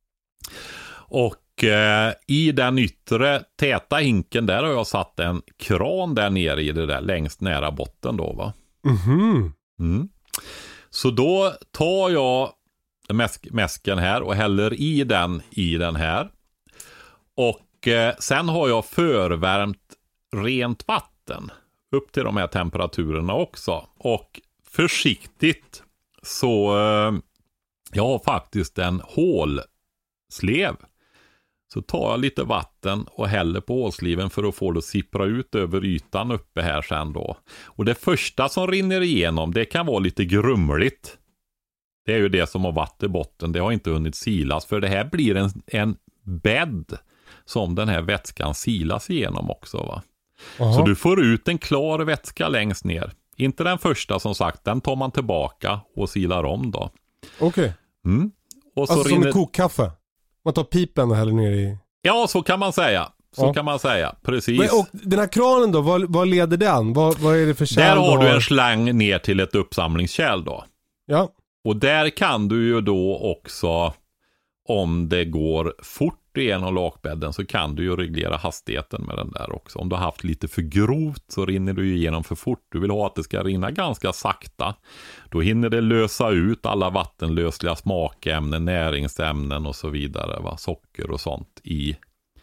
Och eh, i den yttre täta hinken där har jag satt en kran där nere i det där längst nära botten då, va? Mhm. Mm. Så då tar jag mäsk- mäsken här och häller i den i den här. Och eh, sen har jag förvärmt rent vatten upp till de här temperaturerna också. Och försiktigt så eh, jag har faktiskt en hålslev. Så tar jag lite vatten och häller på hålsliven för att få det att sippra ut över ytan uppe här sen då. Och det första som rinner igenom, det kan vara lite grumligt. Det är ju det som har varit i botten. Det har inte hunnit silas. För det här blir en, en bädd som den här vätskan silas igenom också, va? Aha. Så du får ut en klar vätska längst ner. Inte den första som sagt, den tar man tillbaka och silar om då. Okej. Mm. Och så Alltså rinner... som ett kokkaffe. Man tar pipen och häller ner i... Ja, så kan man säga. Så Ja. kan man säga, precis. Men, och den här kranen då, vad, vad leder den? Vad, vad är det för kärl? Där har du en slang ner till ett uppsamlingskärl då. Ja. Och där kan du ju då också, om det går fort igenom lakbädden så kan du ju reglera hastigheten med den där också. Om du har haft lite för grovt så rinner du igenom för fort. Du vill ha att det ska rinna ganska sakta. Då hinner det lösa ut alla vattenlösliga smakämnen, näringsämnen och så vidare, va? Socker och sånt i,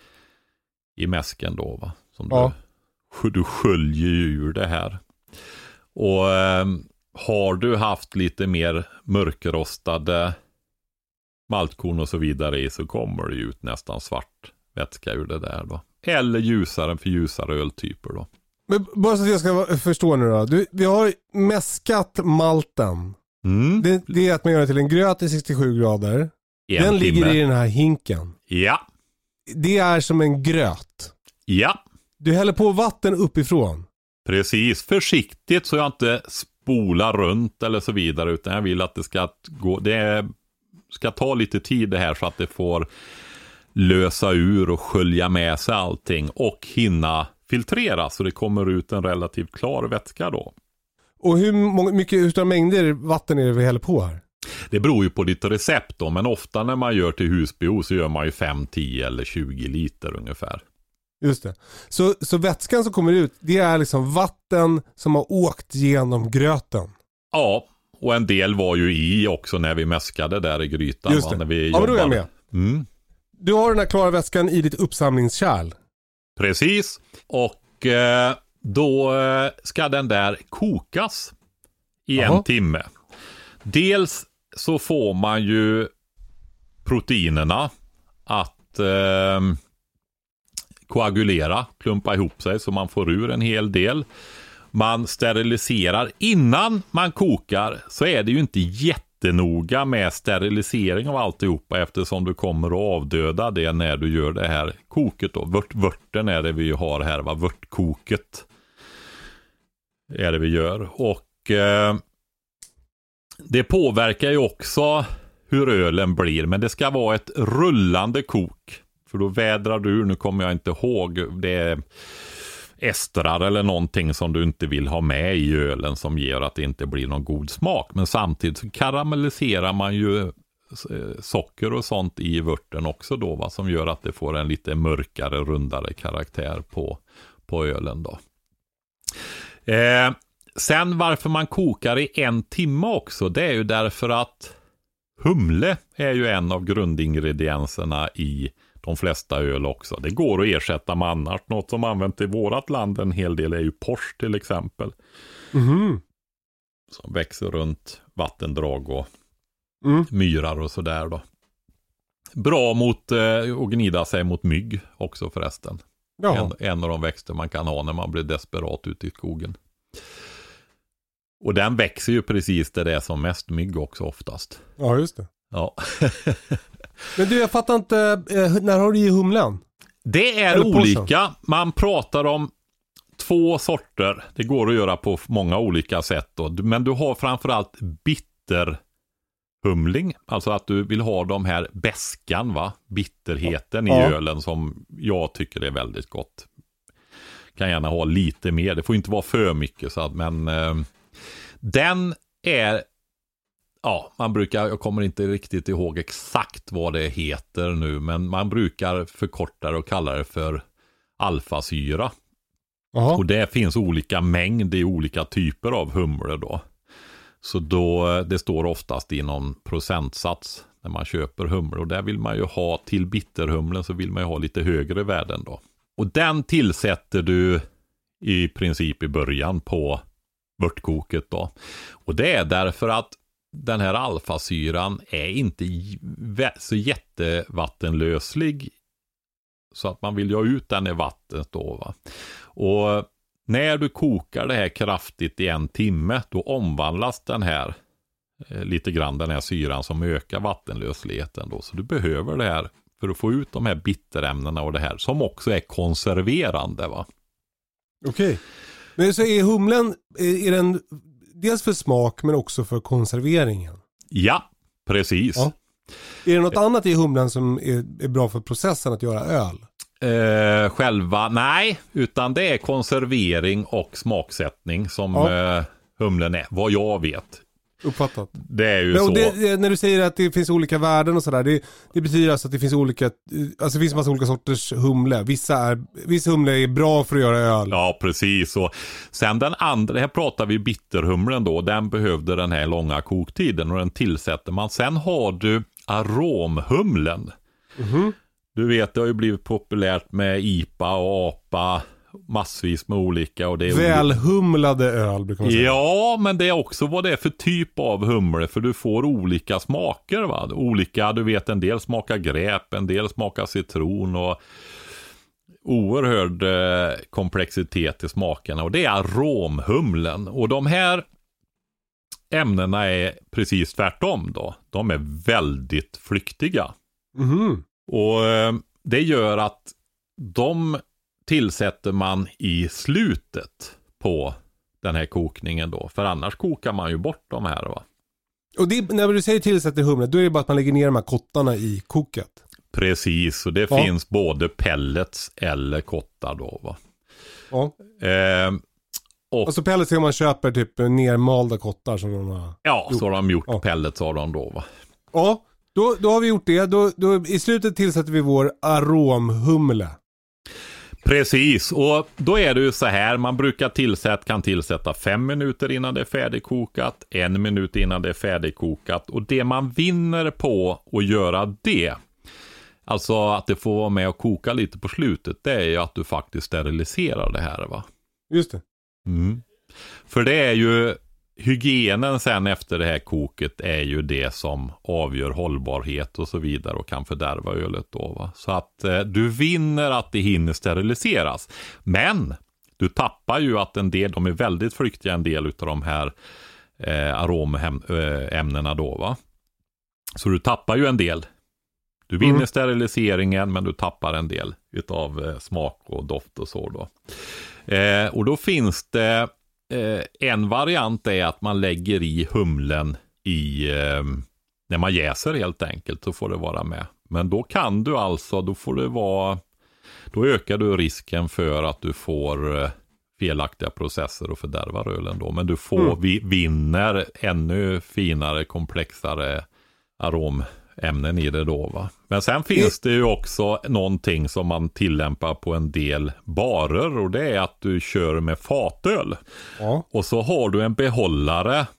i mäsken då, va? Som Ja. du, du sköljer ju ur det här. Och eh, har du haft lite mer mörkrostade maltkorn och så vidare i så kommer det ut nästan svart vätska ur det där då. Eller ljusare för ljusare öltyper då. Men bara så att jag ska förstå nu då. Du, vi har mäskat malten. Mm. Det, det är att man gör det till en gröt i sextiosju grader. En Den timme. ligger i den här hinken. Ja. Det är som en gröt. Ja. Du häller på vatten uppifrån. Precis. Försiktigt så jag inte spolar runt eller så vidare, utan jag vill att det ska gå, det ska ta lite tid det här så att det får lösa ur och skölja med sig allting och hinna filtrera så det kommer ut en relativt klar vätska då. Och hur många, mycket hur stora mängder vatten är det vi häller på här? Det beror ju på ditt recept då, men ofta när man gör till husbehov så gör man ju fem, tio eller tjugo liter ungefär. Just det. Så, så vätskan som kommer ut, det är liksom vatten som har åkt genom gröten. Ja, och en del var ju i också när vi mäskade där i grytan. Just det. Va, när vi ja, men då är jag med. Mm. Du har den här klara vätskan i ditt uppsamlingskärl. Precis. Och eh, då eh, ska den där kokas i Aha. en timme. Dels så får man ju proteinerna att eh, koagulera, klumpa ihop sig så man får ur en hel del. Man steriliserar innan man kokar, så är det ju inte jätte jättenoga med sterilisering av alltihopa eftersom du kommer att avdöda det när du gör det här koket då. Vört, vörten är det vi har här, va? Vörtkoket är det vi gör. Och eh, det påverkar ju också hur ölen blir, men det ska vara ett rullande kok. För då vädrar du ur, nu kommer jag inte ihåg, det är estrar eller någonting som du inte vill ha med i ölen som ger att det inte blir någon god smak. Men samtidigt så karamelliserar man ju socker och sånt i vörten också då, va, som gör att det får en lite mörkare, rundare karaktär på, på ölen då. Eh, sen varför man kokar i en timme också, det är ju därför att humle är ju en av grundingredienserna i de flesta öl också. Det går att ersätta med annat. Något som använt i vårat land en hel del är ju pors till exempel. Mm. Som växer runt vattendrag och mm. myrar och sådär då. Bra mot eh, att gnida sig mot mygg också förresten. En, en av de växter man kan ha när man blir desperat ute i skogen. Och den växer ju precis där det är som mest mygg också oftast. Ja, just det. Ja. Men du, jag fattar inte, eh, när har du i humlen? Det är olika. Man pratar om två sorter. Det går att göra på många olika sätt då. Men du har framförallt bitterhumling. Alltså att du vill ha de här beskan, va? Bitterheten ja. i ölen som jag tycker är väldigt gott. Kan gärna ha lite mer. Det får inte vara för mycket så att, men eh, den är, ja, man brukar, jag kommer inte riktigt ihåg exakt vad det heter nu, men man brukar förkorta det och kalla det för alfasyra. Aha. Och det finns olika mängd i olika typer av humle då. Så då, det står oftast i någon procentsats när man köper humle, och där vill man ju ha, till bitterhumlen så vill man ju ha lite högre värden då. Och den tillsätter du i princip i början på vörtkoket då. Och det är därför att den här alfasyran är inte så jättevattenlöslig, så att man vill ha ut den i vattnet då, va. Och när du kokar det här kraftigt i en timme, då omvandlas den här eh, lite grann den här syran som ökar vattenlösligheten då. Så du behöver det här för att få ut de här bitterämnena och det här som också är konserverande, va. Okej. Okay. Men så är humlen, är den dels för smak men också för konserveringen? Ja, precis. Ja. Är det något annat i humlen som är, är bra för processen att göra öl? Eh, själva, nej, utan det är konservering och smaksättning som ja. eh, humlen är, vad jag vet. Uppfattat. Det är ju men, så. Det, när du säger att det finns olika värden och sådär, det, det betyder alltså att det finns olika, alltså det finns massa olika sorters humle. Vissa, är, vissa humle är bra för att göra öl. Ja, precis. Och sen den andra, här pratar vi bitterhumlen då, den behövde den här långa koktiden och den tillsätter man. Sen har du aromhumlen. Mhm. Du vet, det har ju blivit populärt med I P A och A P A, massvis med olika. Och det är välhumlade öl brukar man säga. Ja, men det är också vad det är för typ av humle, för du får olika smaker, va? Olika, du vet, en del smakar gräp, en del smakar citron och oerhörd eh, komplexitet i smakerna. Och det är aromhumlen. Och de här ämnena är precis tvärtom då. De är väldigt flyktiga. Mhm. Och eh, det gör att de tillsätter man i slutet på den här kokningen då. För annars kokar man ju bort de här, va. Och det, när du säger tillsätter humle, då är det bara att man lägger ner de här kottarna i koket. Precis, och det ja. finns både pellets eller kottar då, va. Ja. Eh, och alltså pellets är om man köper typ nermalda kottar som de har. Ja, så har de gjort ja. pellets har de då, va. Ja. Då, då har vi gjort det. Då, då, i slutet tillsätter vi vår aromhumle. Precis, och då är det ju så här. Man brukar tillsätta, kan tillsätta fem minuter innan det är färdigkokat. En minut innan det är färdigkokat. Och det man vinner på att göra det, alltså att det får vara med och koka lite på slutet, det är ju att du faktiskt steriliserar det här, va. Just det. Mm. För det är ju hygienen sen efter det här koket är ju det som avgör hållbarhet och så vidare och kan fördärva ölet då, va? Så att eh, du vinner att det hinner steriliseras. Men du tappar ju att en del, de är väldigt flyktiga en del utav de här eh, aromämnena då, va. Så du tappar ju en del. Du vinner mm. steriliseringen, men du tappar en del utav eh, smak och doft och så då. Eh, och då finns det eh, en variant är att man lägger i humlen i eh, när man jäser helt enkelt, så får det vara med. Men då kan du alltså, då får det vara, då ökar du risken för att du får eh, felaktiga processer och fördärvar ölen då. Men du får, mm. vi, vinner ännu finare, komplexare aromämnen i det då, va. Men sen finns det ju också någonting som man tillämpar på en del barer, och det är att du kör med fatöl. Ja. Och så har du en behållare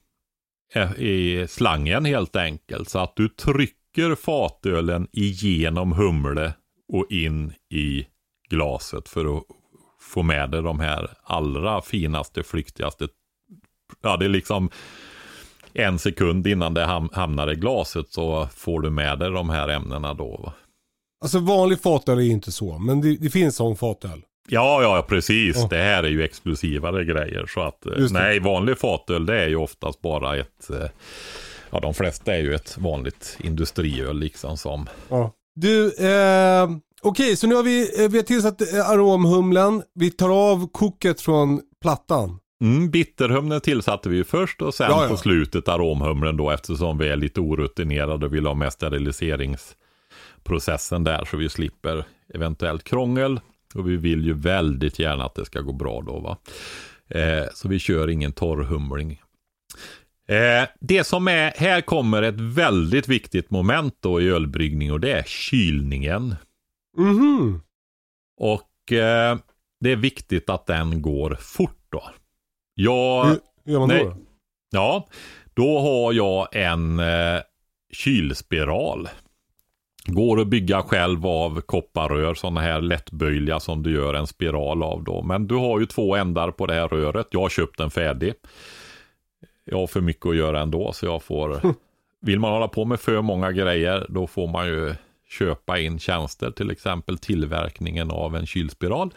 i slangen helt enkelt, så att du trycker fatölen igenom humle och in i glaset för att få med dig de här allra finaste, flyktigaste. Ja, det är liksom en sekund innan det ham- hamnar i glaset så får du med dig de här ämnena då, va? Alltså vanlig fatöl är inte så, men det, det finns sån fatöl. Ja, ja, precis. Oh. Det här är ju exklusivare grejer. Så att, nej, vanlig fatöl det är ju oftast bara ett, ja, de flesta är ju ett vanligt industriöl liksom som. Ja. Du, eh, okej, okay, så nu har vi, vi har tillsatt aromhumlen. Vi tar av koket från plattan. Mm, bitterhumlen tillsatte vi ju först och sen ja, ja. på slutet aromhumlen då, eftersom vi är lite orutinerade och vill ha med steriliseringsprocessen där så vi slipper eventuellt krångel. Och vi vill ju väldigt gärna att det ska gå bra då, va. Eh, så vi kör ingen torrhumling. Eh, det som är, här kommer ett väldigt viktigt moment då i ölbryggning, och det är kylningen. Mhm. Och eh, det är viktigt att den går fort då. Jag, Hur gör man nej, då? Ja, då har jag en eh, kylspiral. Går att bygga själv av kopparrör, sådana här lättböjliga som du gör en spiral av då. Men du har ju två ändar på det här röret. Jag har köpt den färdig. Jag har för mycket att göra ändå, så jag får... Vill man hålla på med för många grejer, då får man ju köpa in tjänster, till exempel tillverkningen av en kylspiral.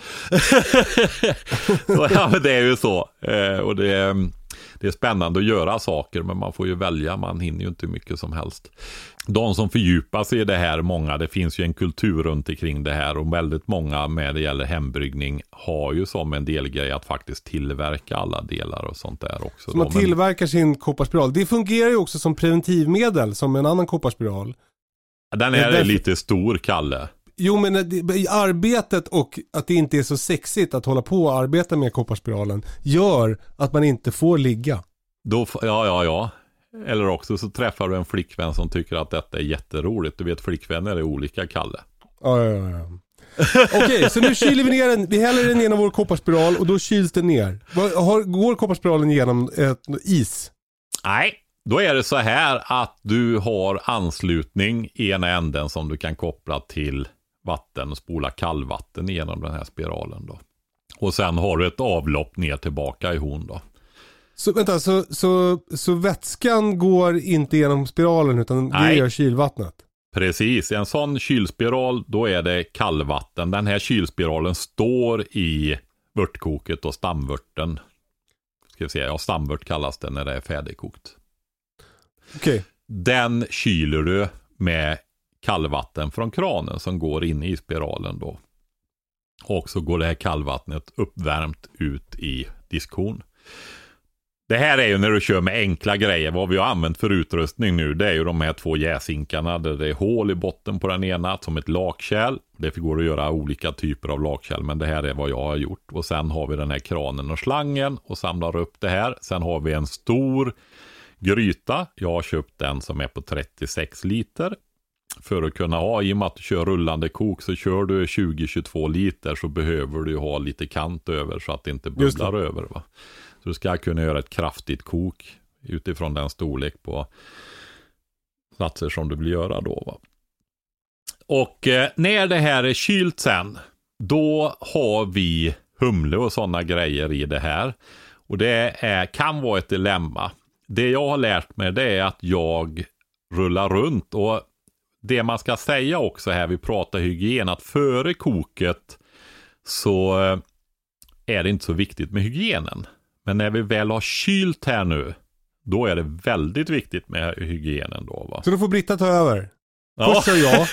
Så, ja, men det är ju så. Eh, och det är, det är spännande att göra saker, men man får ju välja, man hinner ju inte mycket som helst. De som fördjupar sig i det här, många, det finns ju en kultur runt omkring det här, och väldigt många med det gäller hembryggning har ju som en delgrej att faktiskt tillverka alla delar och sånt där också. Så man tillverkar sin kopparspiral. Det fungerar ju också som preventivmedel, som en annan kopparspiral. Den är därför... lite stor, Kalle. Jo, men i arbetet och att det inte är så sexigt att hålla på och arbeta med kopparspiralen gör att man inte får ligga. Då, ja, ja, ja. Eller också så träffar du en flickvän som tycker att detta är jätteroligt. Du vet, flickvänner är olika, Kalle. Ja, ja, ja. Okej, okay, så nu kyler vi ner den. Vi häller den genom vår kopparspiral och då kyls den ner. Går kopparspiralen genom ett is? Nej. Då är det så här att du har anslutning i ena änden som du kan koppla till vatten och spola kallvatten genom den här spiralen då. Och sen har du ett avlopp ner tillbaka i hon då. Så vänta, så, så, så vätskan går inte genom spiralen utan det gör kylvattnet? Precis, en sån kylspiral, då är det kallvatten. Den här kylspiralen står i vörtkoket och stamvörten. Ska vi se, ja, stamvört kallas det när det är färdigkokt. Okay. Den kyler du med kallvatten från kranen som går in i spiralen då. Och så går det här kallvattnet uppvärmt ut i diskhon. Det här är ju när du kör med enkla grejer. Vad vi har använt för utrustning nu, det är ju de här två jäsinkarna där det är hål i botten på den ena som ett lakkärl. Det går att göra olika typer av lakkärl, men det här är vad jag har gjort. Och sen har vi den här kranen och slangen och samlar upp det här. Sen har vi en stor gryta. Jag har köpt den som är på trettiosex liter. För att kunna ha, i och med att du kör rullande kok, så kör du tjugo till tjugotvå liter så behöver du ha lite kant över så att det inte bubblar över, va. Så du ska kunna göra ett kraftigt kok utifrån den storlek på satser som du vill göra då, va. Och eh, när det här är kylt sen, då har vi humle och sådana grejer i det här. Och det är, kan vara ett dilemma. Det jag har lärt mig, det är att jag rullar runt, och det man ska säga också här, vi pratar hygien, att före koket så är det inte så viktigt med hygienen. Men när vi väl har kylt här nu, då är det väldigt viktigt med hygienen då, va? Så då får Britta ta över. Ja. Först kör jag.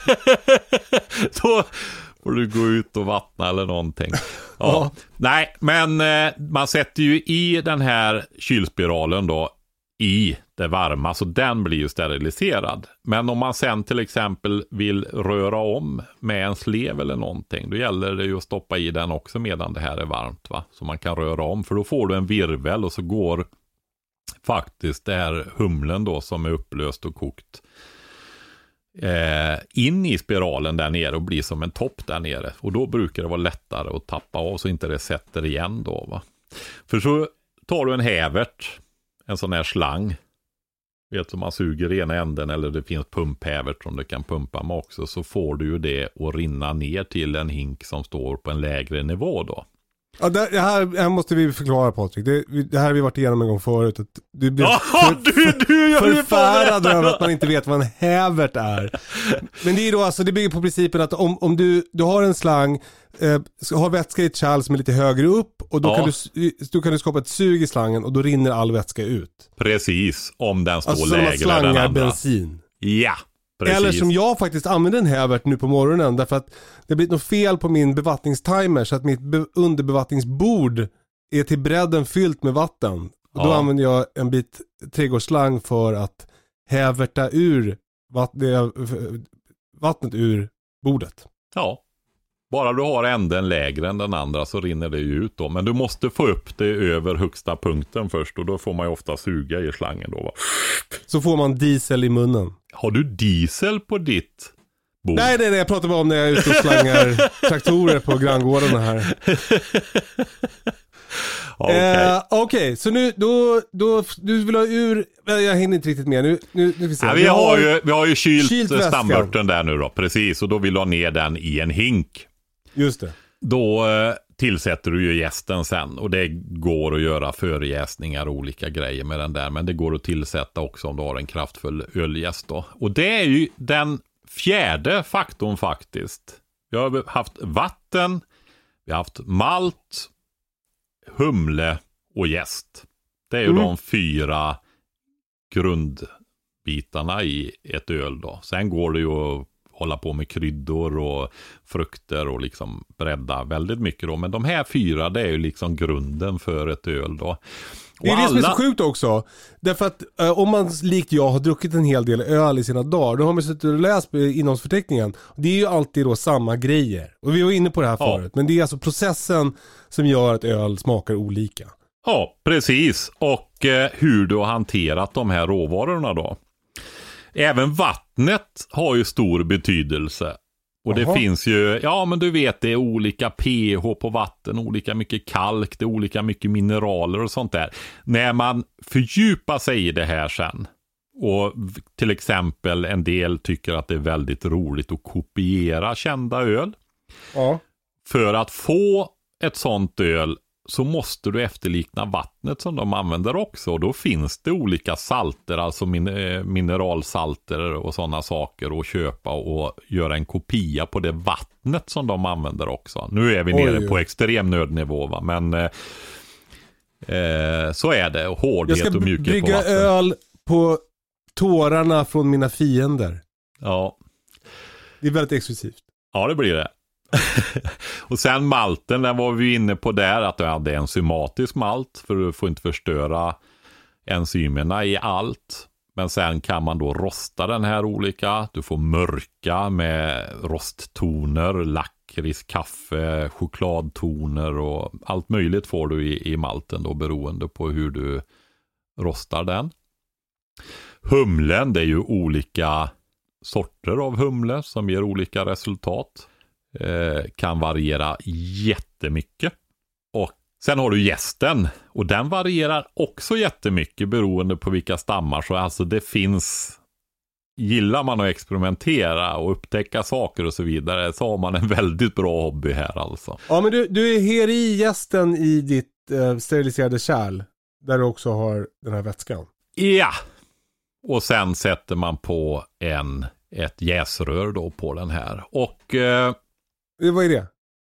Då får du gå ut och vattna eller någonting. Ja. Ja. Nej, men eh, man sätter ju i den här kylspiralen då i det varma, så den blir ju steriliserad. Men om man sen till exempel vill röra om med en slev eller någonting, då gäller det ju att stoppa i den också medan det här är varmt, va? Så man kan röra om, för då får du en virvel och så går faktiskt det här humlen då som är upplöst och kokt eh, in i spiralen där nere och blir som en topp där nere. Och då brukar det vara lättare att tappa av så inte det sätter igen då, va? För så tar du en hävert, en sån här slang, vet du, man suger i ena änden, eller det finns pumphävert som du kan pumpa med också, så får du ju det att rinna ner till en hink som står på en lägre nivå då. Ja, det här, det här måste vi förklara, Patrik. Det, det här har vi varit igenom en gång förut. Att du blir ja, för, du, du, förfärad över att man inte vet vad en hävert är. Men det är då alltså, det bygger på principen att om, om du, du har en slang, eh, har vätska i ett kärl som är lite högre upp, och då, ja. kan du, då kan du skapa ett sug i slangen och då rinner all vätska ut. Precis, om den står alltså, lägre än den andra. Bensin. Ja. Precis. Eller som jag faktiskt använder en hävert nu på morgonen, därför att det blir något fel på min bevattningstimer, så att mitt be- underbevattningsbord är till bredden fyllt med vatten. Och då ja. använder jag en bit trädgårdsslang för att häverta ur vatt- vattnet ur bordet. Ja, bara du har änden lägre än den andra så rinner det ju ut då. Men du måste få upp det över högsta punkten först, och då får man ju ofta suga i slangen då, va? Så får man diesel i munnen. Har du diesel på ditt bord? Nej, nej, nej, jag pratar bara om när jag är ute och slangar traktorer på granngårdarna här. Okej, okay. eh, okay, så nu då, då du vill ha ur, jag hinner inte riktigt med nu, nu, nu vi, ja, vi, har ju, vi har ju kylt, kylt stamörten där nu då, precis, och då vill du ha ner den i en hink. Just det. Då eh, tillsätter du ju jästen sen, och det går att göra förjäsningar och olika grejer med den där, men det går att tillsätta också om du har en kraftfull öljäst då. Och det är ju den fjärde faktorn faktiskt. Vi har haft vatten, vi har haft malt, humle och jäst. Det är ju mm. de fyra grundbitarna i ett öl då. Sen går det ju att hålla på med kryddor och frukter och liksom bredda väldigt mycket då. Men de här fyra, det är ju liksom grunden för ett öl då. Och det är det alla... som är så sjukt också. Därför att eh, om man likt jag har druckit en hel del öl i sina dagar, då har man suttit och läst på innehållsförteckningen. Det är ju alltid då samma grejer. Och vi var inne på det här ja. förut. Men det är alltså processen som gör att öl smakar olika. Ja, precis. Och eh, hur du har hanterat de här råvarorna då. Även vattnet har ju stor betydelse. Och det Aha. finns ju, ja men du vet, det är olika pH på vatten, olika mycket kalk, det är olika mycket mineraler och sånt där. När man fördjupar sig i det här sen, och till exempel en del tycker att det är väldigt roligt att kopiera kända öl. Ja. För att få ett sånt öl så måste du efterlikna vattnet som de använder också. Och då finns det olika salter, alltså min- mineralsalter och sådana saker att köpa och göra en kopia på det vattnet som de använder också. Nu är vi nere Oj. på extrem nödnivå, va? Men eh, eh, så är det. Hårdhet och mjukhet på vatten. Jag ska brygga öl på tårarna från mina fiender. Ja. Det är väldigt exklusivt. Ja, det blir det. Och sen malten, där var vi inne på där att du hade enzymatisk malt, för du får inte förstöra enzymerna i allt. Men sen kan man då rosta den här olika. Du får mörka med rosttoner, lakrits, kaffe, chokladtoner och allt möjligt får du i, i malten då, beroende på hur du rostar den. Humlen, det är ju olika sorter av humle som ger olika resultat. Eh, kan variera jättemycket. Och sen har du jästen, och den varierar också jättemycket beroende på vilka stammar. Så alltså det finns, gillar man att experimentera och upptäcka saker och så vidare, så har man en väldigt bra hobby här alltså. Ja, men du, du är här i jästen i ditt eh, steriliserade kärl, där du också har den här vätskan. Ja, och sen sätter man på en, ett jäsrör då på den här. Och eh, vad är det?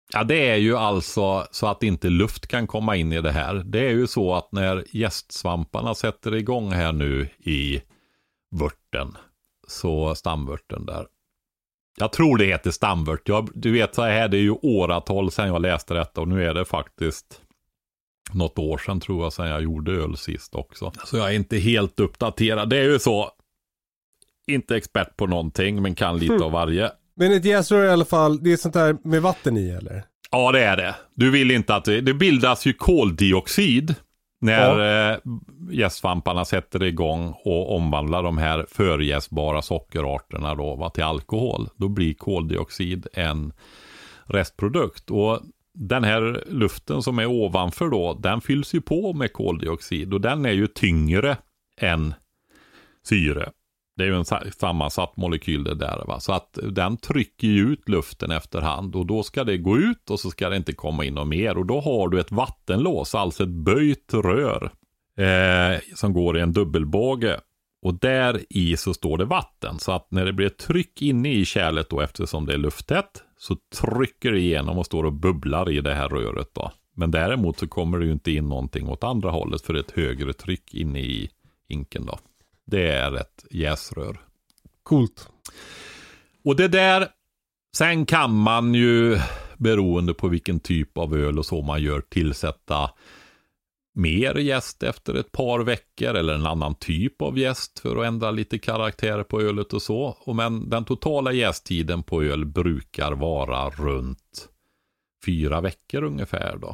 Ja, det är ju alltså så att inte luft kan komma in i det här. Det är ju så att när jästsvamparna sätter igång här nu i vörten, så stamvörten där. Jag tror det heter stamvört. Jag, du vet så här, det är ju åratal sedan jag läste detta och nu är det faktiskt något år sedan tror jag sedan jag gjorde öl sist också. Så jag är inte helt uppdaterad. Det är ju så, inte expert på någonting men kan lite mm. av varje. Men ett jäsrör i alla fall, det är sånt där med vatten i eller? Ja, det är det. Du vill inte att det, det bildas ju koldioxid när ja. eh, jästsvamparna sätter igång och omvandlar de här förjäsbara sockerarterna då, va, till alkohol. Då blir koldioxid en restprodukt. Och den här luften som är ovanför då, den fylls ju på med koldioxid och den är ju tyngre än syre. Det är ju en sammansatt molekyl det där, va? Så att den trycker ju ut luften efterhand och då ska det gå ut och så ska det inte komma in något mer. Och då har du ett vattenlås, alltså ett böjt rör eh, som går i en dubbelbåge. Och där i så står det vatten. Så att när det blir ett tryck inne i kärlet då, eftersom det är lufttätt, så trycker det igenom och står och bubblar i det här röret då. Men däremot så kommer det ju inte in någonting åt andra hållet för ett högre tryck inne i inken då. Det är ett jäsrör. Coolt. Och det där, sen kan man ju, beroende på vilken typ av öl och så man gör, tillsätta mer jäst efter ett par veckor eller en annan typ av jäst för att ändra lite karaktär på ölet och så. Och men den totala jästtiden på öl brukar vara runt fyra veckor ungefär då.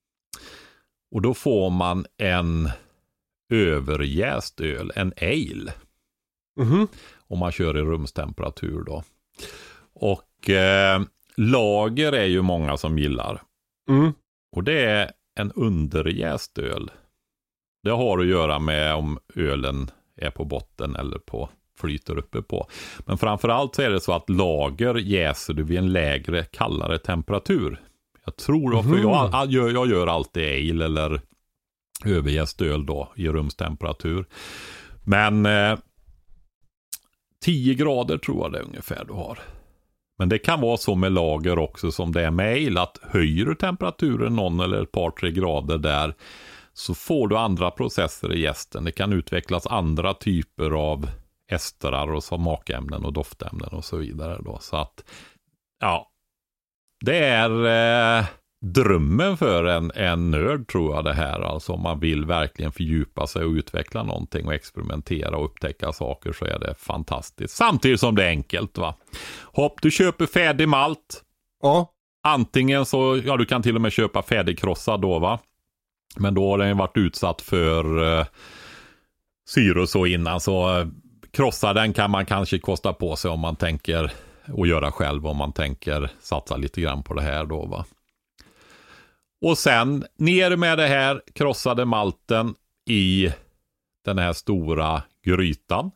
Och då får man en överjäst öl, en ale. Mm-hmm. Om man kör i rumstemperatur då. Och eh, lager är ju många som gillar. Mm. Och det är en underjäst öl. Det har att göra med om ölen är på botten eller på flyter uppe på. Men framförallt så är det så att lager jäser du vid en lägre, kallare temperatur. Jag tror då, för mm. jag, jag, jag gör alltid ale eller överjäst öl då i rumstemperatur. Men eh, tio grader tror jag det ungefär du har. Men det kan vara så med lager också som det är med ale, att höjer du temperaturen någon eller ett par tre grader där så får du andra processer i jästen. Det kan utvecklas andra typer av esterar och smakämnen och doftämnen och så vidare då. Så att ja, det är eh, drömmen för en, en nörd tror jag det här. Alltså om man vill verkligen fördjupa sig och utveckla någonting och experimentera och upptäcka saker så är det fantastiskt. Samtidigt som det är enkelt va. Hopp, du köper färdig malt. Ja. Antingen så, ja du kan till och med köpa färdigkrossad då va. Men då har den varit utsatt för uh, syre och så innan. Så uh, krossa den kan man kanske kosta på sig om man tänker och göra själv om man tänker satsa lite grann på det här då va. Och sen ner med det här krossade malten i den här stora grytan.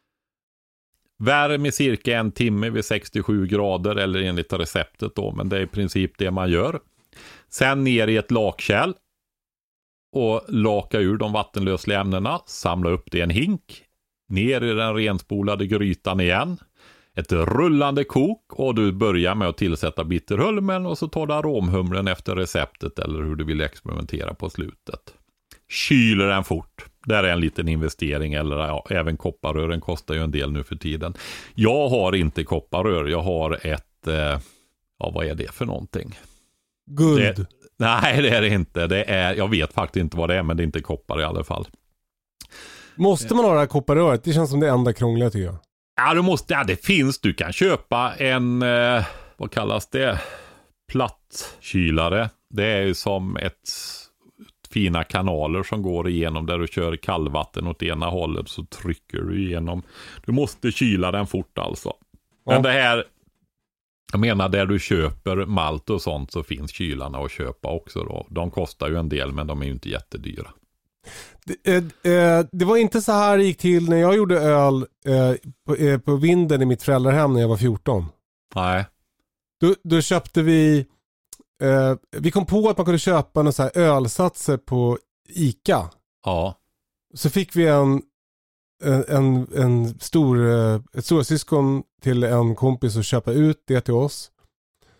Värm i cirka en timme vid sextiosju grader eller enligt receptet då. Men det är i princip det man gör. Sen ner i ett lakkärl. Och laka ur de vattenlösliga ämnena. Samla upp det i en hink. Ner i den renspolade grytan igen. Ett rullande kok och du börjar med att tillsätta bitterhulmen och så tar du aromhumlen efter receptet eller hur du vill experimentera på slutet. Kyler den fort. Där är en liten investering eller ja, även kopparrören kostar ju en del nu för tiden. Jag har inte kopparrör, jag har ett, eh, ja vad är det för någonting? Guld. Det, nej det är det inte, det är, jag vet faktiskt inte vad det är men det är inte koppar i alla fall. Måste man ha det här kopparröret? Det känns som det enda krångliga tycker jag. Ja, du måste, ja, det finns. Du kan köpa en, eh, vad kallas det? Plattkylare. Det är ju som ett fina kanaler som går igenom där du kör kallvatten åt ena hållet så trycker du igenom. Du måste kyla den fort alltså. Ja. Men det här, jag menar där du köper malt och sånt så finns kylarna att köpa också då. De kostar ju en del men de är ju inte jättedyra. Det, eh, det var inte så här det gick till när jag gjorde öl eh, på, eh, på vinden i mitt föräldrahem när jag var fjorton. Nej. Då, då köpte vi eh, vi kom på att man kunde köpa några så här ölsatser på Ica. Ja. Så fick vi en en, en, en stor ett stora syskon till en kompis att köpa ut det till oss.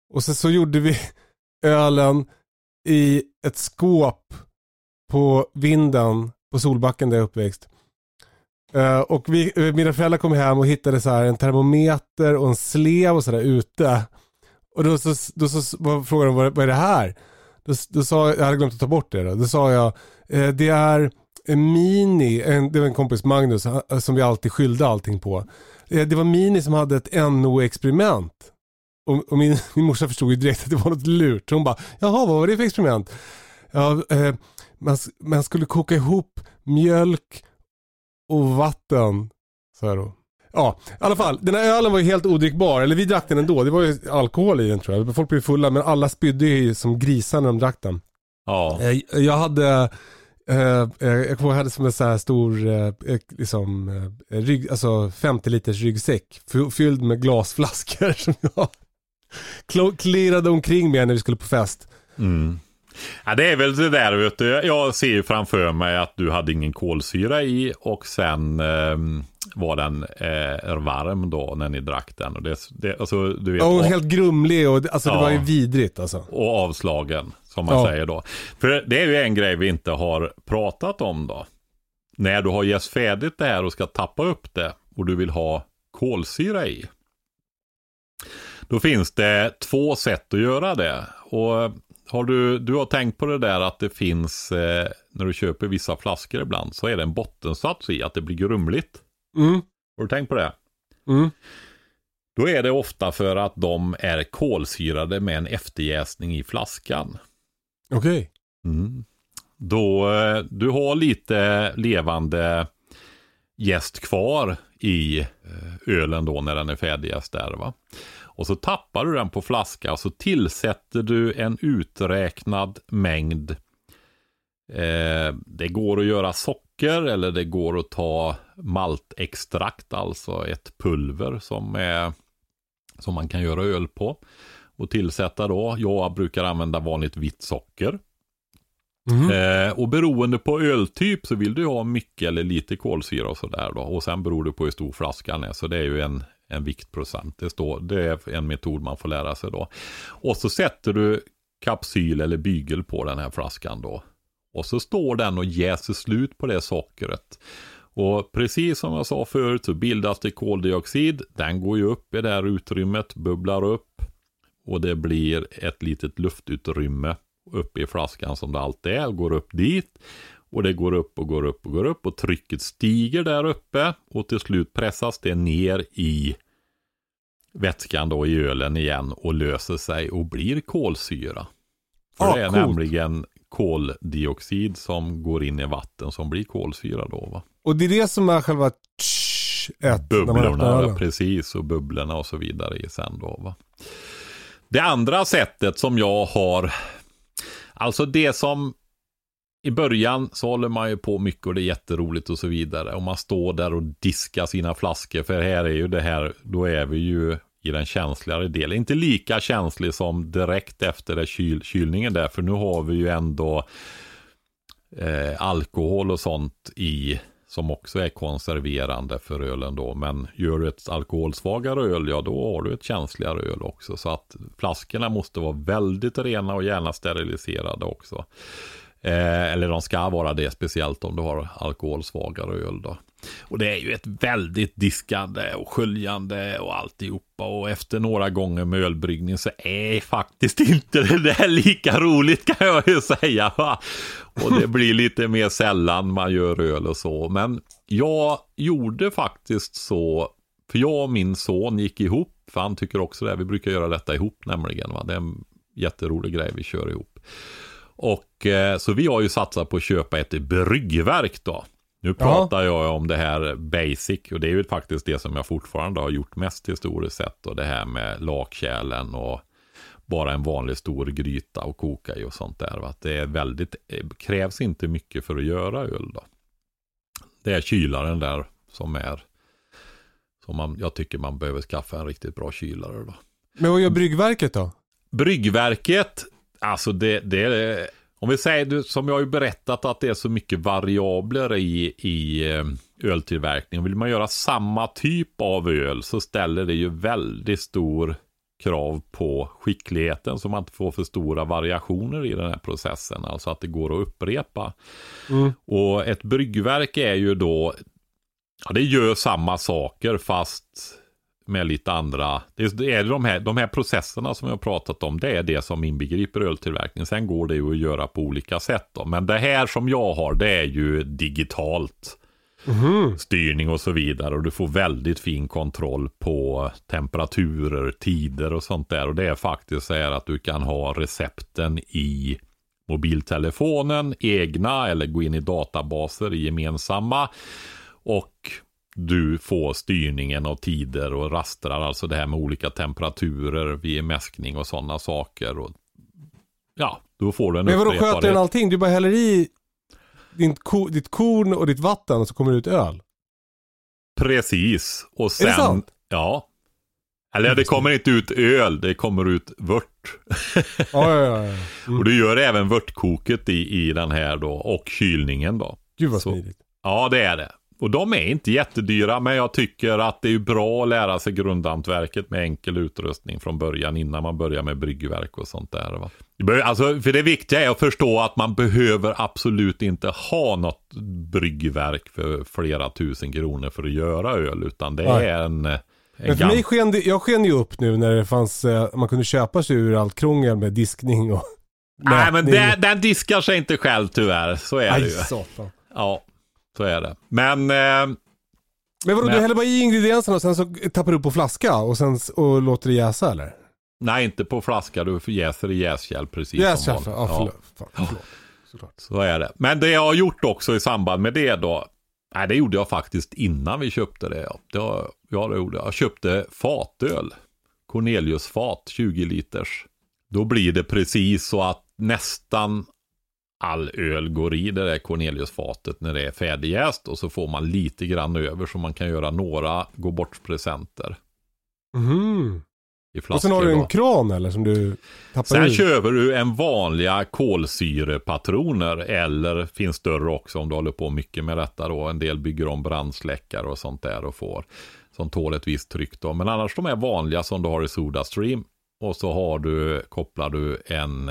Och så, så gjorde vi ölen i ett skåp på vinden på Solbacken där jag är uppväxt. Uh, och vi, mina föräldrar kom hem och hittade så här en termometer och en slev och sådär ute. Och då så, då så frågade de vad, vad är det här? Då, då sa jag, jag hade glömt att ta bort det då. Då sa jag, eh, det är en Mini, en, det var en kompis Magnus som vi alltid skyllde allting på. Eh, det var Mini som hade ett N O-experiment. Och, och min, min morsa förstod ju direkt att det var något lurt. Hon bara, jaha, vad var det för experiment? Ja, eh, man, man skulle koka ihop mjölk och vatten, så här då. Ja, i alla fall, den här ölen var ju helt odrickbar. Eller vi drack den ändå, det var ju alkohol i den tror jag. Folk blev fulla, men alla spydde ju som grisar när de drack den. Ja. Jag, jag hade eh, jag kommer hade som en så här stor eh, liksom eh, rygg, alltså femtio liters ryggsäck fylld med glasflaskor som jag klirrade omkring med när vi skulle på fest. Mm. Ja, det är väl det där, vet du. Jag ser ju framför mig att du hade ingen kolsyra i och sen eh, var den eh, varm då när ni drack den. Och det, det, alltså, du vet, och och, helt grumlig och alltså, ja, det var ju vidrigt alltså. Och avslagen, som man ja. säger då. För det är ju en grej vi inte har pratat om då. När du har jäst färdigt det här och ska tappa upp det och du vill ha kolsyra i. Då finns det två sätt att göra det. Och har du, du har tänkt på det där att det finns, eh, när du köper vissa flaskor ibland, så är det en bottensats i att det blir grumligt. Mm. Har du tänkt på det? Mm. Då är det ofta för att de är kolsyrade med en efterjäsning i flaskan. Okej. Okay. Mm. Då eh, du har lite levande jäst kvar i eh, ölen då när den är färdigjäst där, va? Och så tappar du den på flaska och så tillsätter du en uträknad mängd. Eh, det går att göra socker eller det går att ta maltextrakt, alltså ett pulver som, är, som man kan göra öl på. Och tillsätta då, jag brukar använda vanligt vitt socker. Mm. Eh, och beroende på öltyp så vill du ha mycket eller lite kolsyra och sådär då. Och sen beror det på hur stor flaskan är, så det är ju en en viktprocent. Det står, det är en metod man får lära sig då. Och så sätter du kapsyl eller bygel på den här flaskan då. Och så står den och jäser slut på det sockret. Och precis som jag sa förut så bildas det koldioxid. Den går ju upp i det här utrymmet, bubblar upp. Och det blir ett litet luftutrymme uppe i flaskan som det alltid är. Och går upp dit. Och det går upp och går upp och går upp och trycket stiger där uppe och till slut pressas det ner i vätskan då i ölen igen och löser sig och blir kolsyra. För ah, det är coolt. Nämligen koldioxid som går in i vatten som blir kolsyra då, va? Och det är det som är själva tsch, ett, bubblorna, precis, och bubblorna och så vidare i sen då, va? Det andra sättet som jag har, alltså det som i början så håller man ju på mycket och det är jätteroligt och så vidare. Och man står där och diskar sina flaskor. För här är ju det här, då är vi ju i den känsligare delen. Inte lika känslig som direkt efter det kyl, kylningen där. För nu har vi ju ändå eh, alkohol och sånt i som också är konserverande för ölen då. Men gör du ett alkoholsvagare öl, ja då har du ett känsligare öl också. Så att flaskorna måste vara väldigt rena och gärna steriliserade också. Eh, eller de ska vara det, speciellt om du har alkoholsvagare öl då. Och det är ju ett väldigt diskande och sköljande och alltihopa. Och efter några gånger med ölbryggning så är faktiskt inte det där lika roligt, kan jag ju säga, va? Och det blir lite mer sällan man gör öl och så. Men jag gjorde faktiskt så, för jag och min son gick ihop, för han tycker också det, vi brukar göra detta ihop nämligen, va? Det är en jätterolig grej vi kör ihop. Och eh, så vi har ju satsat på att köpa ett bryggverk då. Nu pratar ja. jag om det här basic, och det är ju faktiskt det som jag fortfarande har gjort mest historiskt sett. Och det här med lakkärlen och bara en vanlig stor gryta och koka i och sånt där. Va? Det är väldigt, krävs inte mycket för att göra öl då. Det är kylaren där som är, som man, jag tycker man behöver skaffa en riktigt bra kylare då. Men vad gör bryggverket då? Bryggverket, alltså det, det är, om vi säger, som jag har ju berättat, att det är så mycket variabler i, i öltillverkning. Vill man göra samma typ av öl så ställer det ju väldigt stor krav på skickligheten så man inte får för stora variationer i den här processen. Alltså att det går att upprepa. Mm. Och ett bryggverk är ju då, ja, det gör samma saker fast med lite andra. Det är de här, de här processerna som jag har pratat om, det är det som inbegriper öltillverkning. Sen går det ju att göra på olika sätt då. Men det här som jag har, det är ju digitalt. Mm. Styrning och så vidare, och du får väldigt fin kontroll på temperaturer, tider och sånt där, och det är faktiskt så här att du kan ha recepten i mobiltelefonen, egna, eller gå in i databaser i gemensamma, och du får styrningen av tider och rastrar, alltså det här med olika temperaturer vid mäskning och sådana saker, och ja, då får du en upprepare. Men vadå, sköter den allting? Du bara häller i Din ko, ditt korn och ditt vatten och så kommer det ut öl. Precis. Och sen, är det sant? Ja. Eller det kommer inte ut öl, det kommer ut vört. Ja, ja, ja, ja. Mm. Och du gör även vörtkoket i, i den här då, och kylningen då. Gud vad smidigt. Ja, det är det. Och de är inte jättedyra, men jag tycker att det är bra att lära sig grundhantverket med enkel utrustning från början innan man börjar med bryggverk och sånt där. Va? Alltså, för det viktiga är att förstå att man behöver absolut inte ha något bryggverk för flera tusen kronor för att göra öl, utan det Nej. är en... en men för gam- mig sken det, jag sken ju upp nu när det fanns, man kunde köpa sig ur allt krångel med diskning och... Nej, men det, den diskar sig inte själv tyvärr, så är Aj, det ju. Satan. Ja. Så är det. Men... Eh, men vadå, men, du häller bara i ingredienserna och sen så tappar du på flaska och sen och låter det jäsa, eller? Nej, inte på flaska. Du jäser i jäskärl precis jäskärl, som ja, förlåt. Ja. Förlåt. Såklart. Så är det. Men det jag har gjort också i samband med det då, nej, det gjorde jag faktiskt innan vi köpte det. Ja, det, har, ja, det gjorde jag. Jag köpte fatöl. Cornelius fat, tjugo liters. Då blir det precis så att nästan all öl går i det där Cornelius-fatet när det är färdigjäst, och så får man lite grann över så man kan göra några gå bort presenter. Mm. I och sen har du en då. kran eller som du tappar Sen i. köper du en vanliga kolsyrepatroner, eller finns större också om du håller på mycket med detta då. En del bygger om brandsläckare och sånt där och får som tål ett visst tryck då. Men annars de är vanliga som du har i SodaStream, och så har du, kopplar du en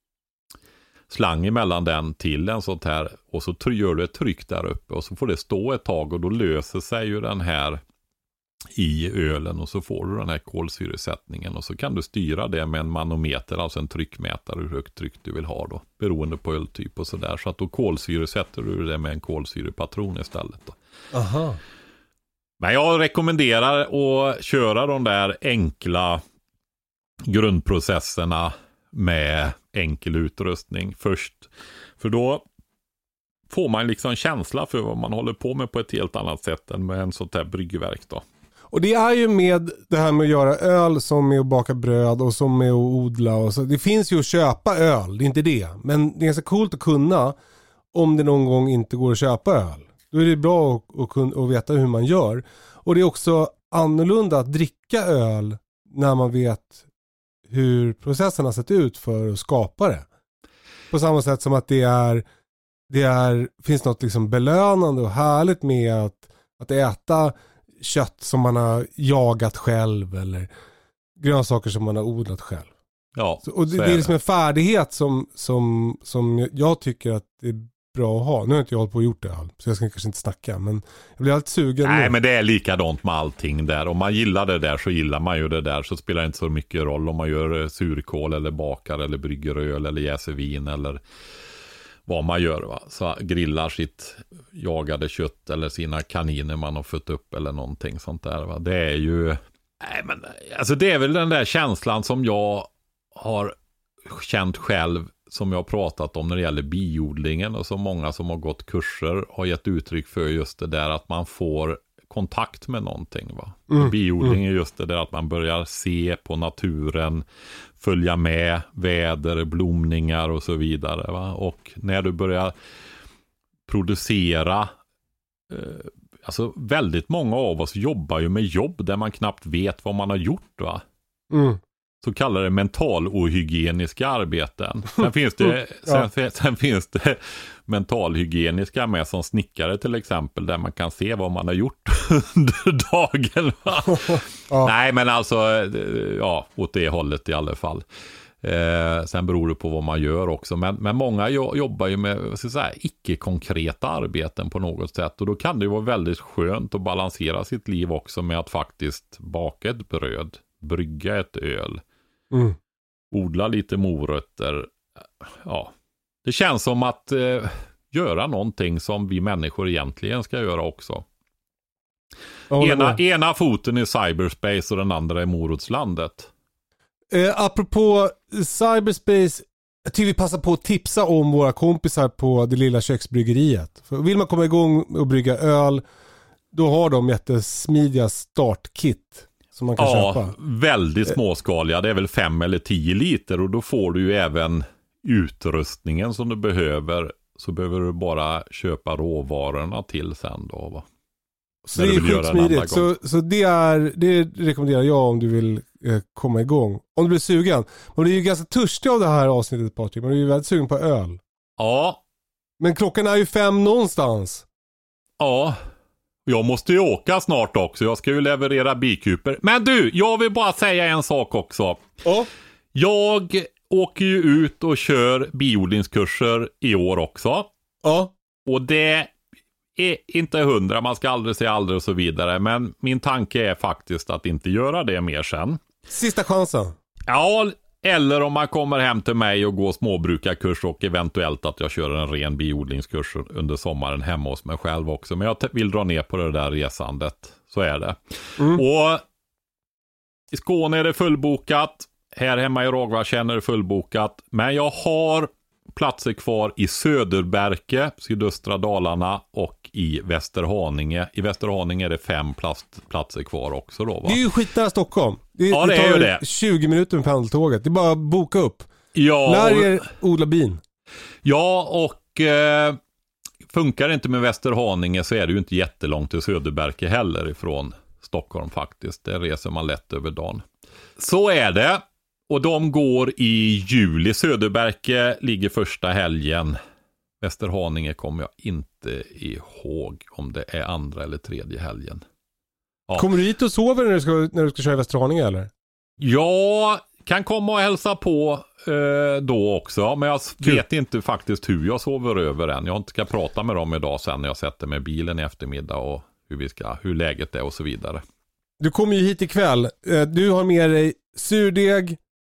slang emellan den till en sånt här, och så gör du ett tryck där uppe och så får det stå ett tag, och då löser sig ju den här i ölen, och så får du den här kolsyresättningen, och så kan du styra det med en manometer, alltså en tryckmätare, hur högt tryck du vill ha då, beroende på öltyp och sådär, så att då kolsyresätter du det med en kolsyrepatron istället då. Aha. Men jag rekommenderar att köra de där enkla grundprocesserna med enkel utrustning först. För då får man liksom känsla för vad man håller på med på ett helt annat sätt än med en sånt här bryggverk då. Och det är ju med det här med att göra öl som med att baka bröd och som med att odla och så. Det finns ju att köpa öl, det är inte det. Men det är ganska coolt att kunna om det någon gång inte går att köpa öl. Då är det bra att, att, kunna, att veta hur man gör. Och det är också annorlunda att dricka öl när man vet hur processen har sett ut för att skapa det. På samma sätt som att det är det är, finns något liksom belönande och härligt med att, att äta kött som man har jagat själv eller grönsaker som man har odlat själv. Ja, så, och det, det är liksom en färdighet som, som, som jag tycker att det är bra att ha. Nu har inte jag hållit på och gjort det, så jag ska kanske inte snacka, men jag blir alltid sugen. Nej, nu. Men det är likadant med allting där. Om man gillar det där så gillar man ju det där, så spelar det inte så mycket roll om man gör surkål eller bakar eller brygger öl eller jäser vin eller vad man gör, va? Så grillar sitt jagade kött eller sina kaniner man har fått upp eller någonting sånt där, va? Det är ju nej, men alltså det är väl den där känslan som jag har känt själv, som jag har pratat om när det gäller biodlingen, och så många som har gått kurser har gett uttryck för just det där att man får kontakt med någonting, va? Mm, biodling är just det där att man börjar se på naturen, följa med väder, blomningar och så vidare, va? Och när du börjar producera eh, alltså väldigt många av oss jobbar ju med jobb där man knappt vet vad man har gjort, va? Mm. Så kallar det mentalohygieniska arbeten. Sen finns det, sen, ja. sen finns det mentalhygieniska med som snickare till exempel, där man kan se vad man har gjort under dagen. Ja. Nej, men alltså, ja, åt det hållet i alla fall. Eh, sen beror det på vad man gör också. Men, men många jo, jobbar ju med så att säga, icke-konkreta arbeten på något sätt. Och då kan det ju vara väldigt skönt att balansera sitt liv också med att faktiskt baka ett bröd, brygga ett öl, mm. odla lite morötter. Ja, det känns som att eh, göra någonting som vi människor egentligen ska göra också. Ena, ena foten i cyberspace och den andra i morotslandet. Eh, apropå cyberspace, jag tycker vi passar på att tipsa om våra kompisar på det lilla köksbryggeriet. För vill man komma igång och brygga öl, då har de jättesmidiga startkit som man kan ja, köpa. Väldigt småskaliga. Det är väl fem eller tio liter och då får du ju även utrustningen som du behöver. Så behöver du bara köpa råvarorna till sen då, va? Så det är sjukt smidigt. Så, så det, är, det rekommenderar jag om du vill eh, komma igång. Om du blir sugen. Man blir ju ganska törstig av det här avsnittet, Patrik. Man är ju väldigt sugen på öl. Ja. Men klockan är ju fem någonstans. Ja. Jag måste ju åka snart också. Jag ska ju leverera bikuper. Men du, jag vill bara säga en sak också. Ja. Jag åker ju ut och kör biodlingskurser i år också. Ja. Och det är inte hundra, man ska aldrig säga aldrig och så vidare. Men min tanke är faktiskt att inte göra det mer sen. Sista chansen. Ja, eller om man kommer hem till mig och går småbrukarkurs och eventuellt att jag kör en ren biodlingskurs under sommaren hemma hos mig själv också. Men jag vill dra ner på det där resandet. Så är det. Mm. Och i Skåne är det fullbokat. Här hemma i Ragvartjärn är det fullbokat. Men jag har platser kvar i Söderberke, sydöstra Dalarna och i Västerhaninge. I Västerhaninge är det fem plats, platser kvar också då, va? Det är ju skitnära Stockholm. Det, ja, det, det tar är ju det. tjugo minuter med pendeltåget. Det är bara att boka upp. Ja. Lär er odla bin. Ja, och eh, funkar det inte med Västerhaninge så är det ju inte jättelångt till Söderberke heller ifrån Stockholm faktiskt. Där reser man lätt över dagen. Så är det. Och de går i juli. Söderberke ligger första helgen. Västerhaninge kommer jag inte ihåg om det är andra eller tredje helgen. Ja. Kommer du hit och sover när du ska, när du ska köra i Västerhaninge eller? Ja, kan komma och hälsa på eh, då också. Men jag Kul. vet inte faktiskt hur jag sover över än. Jag ska prata med dem idag sen när jag sätter mig i bilen i eftermiddag och hur, vi ska, hur läget är och så vidare. Du kommer ju hit ikväll. Du har med dig surdeg,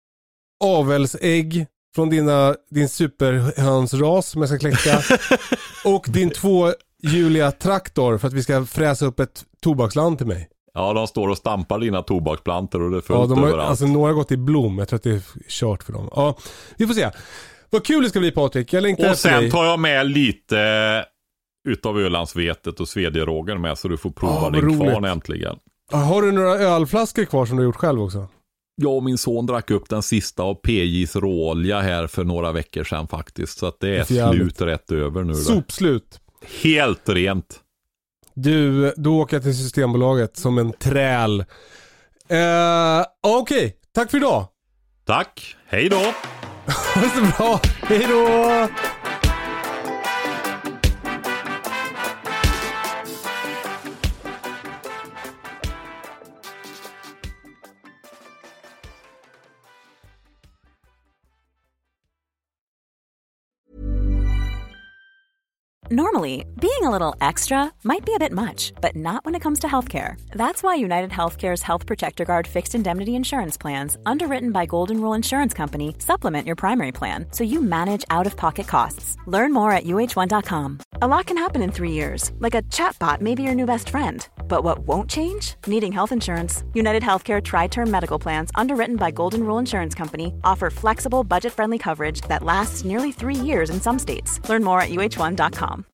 avelsägg från dina, din superhönsras som jag ska kläcka och din tvåhjuliga traktor för att vi ska fräsa upp ett tobaksland till mig. Ja, de står och stampar dina tobaksplantor och det är fullt ja, de har, överallt. alltså några har gått i blom. Jag tror att det är kört för dem. Ja, vi får se. Vad kul det ska bli, Patrik. Jag längtar och efter sen dig. tar jag med lite utav Ölandsvetet och svedjerågen med så du får prova Ja, din roligt. kvarn äntligen. Har du några ölflaskor kvar som du har gjort själv också? Jag och min son drack upp den sista av P J:s råolja här för några veckor sedan faktiskt. Så att det är, det är slut rätt över nu. Då. Sopslut. Helt rent. Du, då åker jag till Systembolaget som en träl. Uh, Okej, okay. Tack för idag. Tack, hej då. Ha det så bra, hej då. Normally, being a little extra might be a bit much, but not when it comes to healthcare. That's why United Healthcare's Health Protector Guard fixed indemnity insurance plans, underwritten by Golden Rule Insurance Company, supplement your primary plan so you manage out-of-pocket costs. Learn more at U H one dot com. A lot can happen in three years, like a chatbot may be your new best friend. But what won't change? Needing health insurance. United Healthcare Tri-Term Medical Plans, underwritten by Golden Rule Insurance Company, offer flexible, budget-friendly coverage that lasts nearly three years in some states. Learn more at U H one dot com.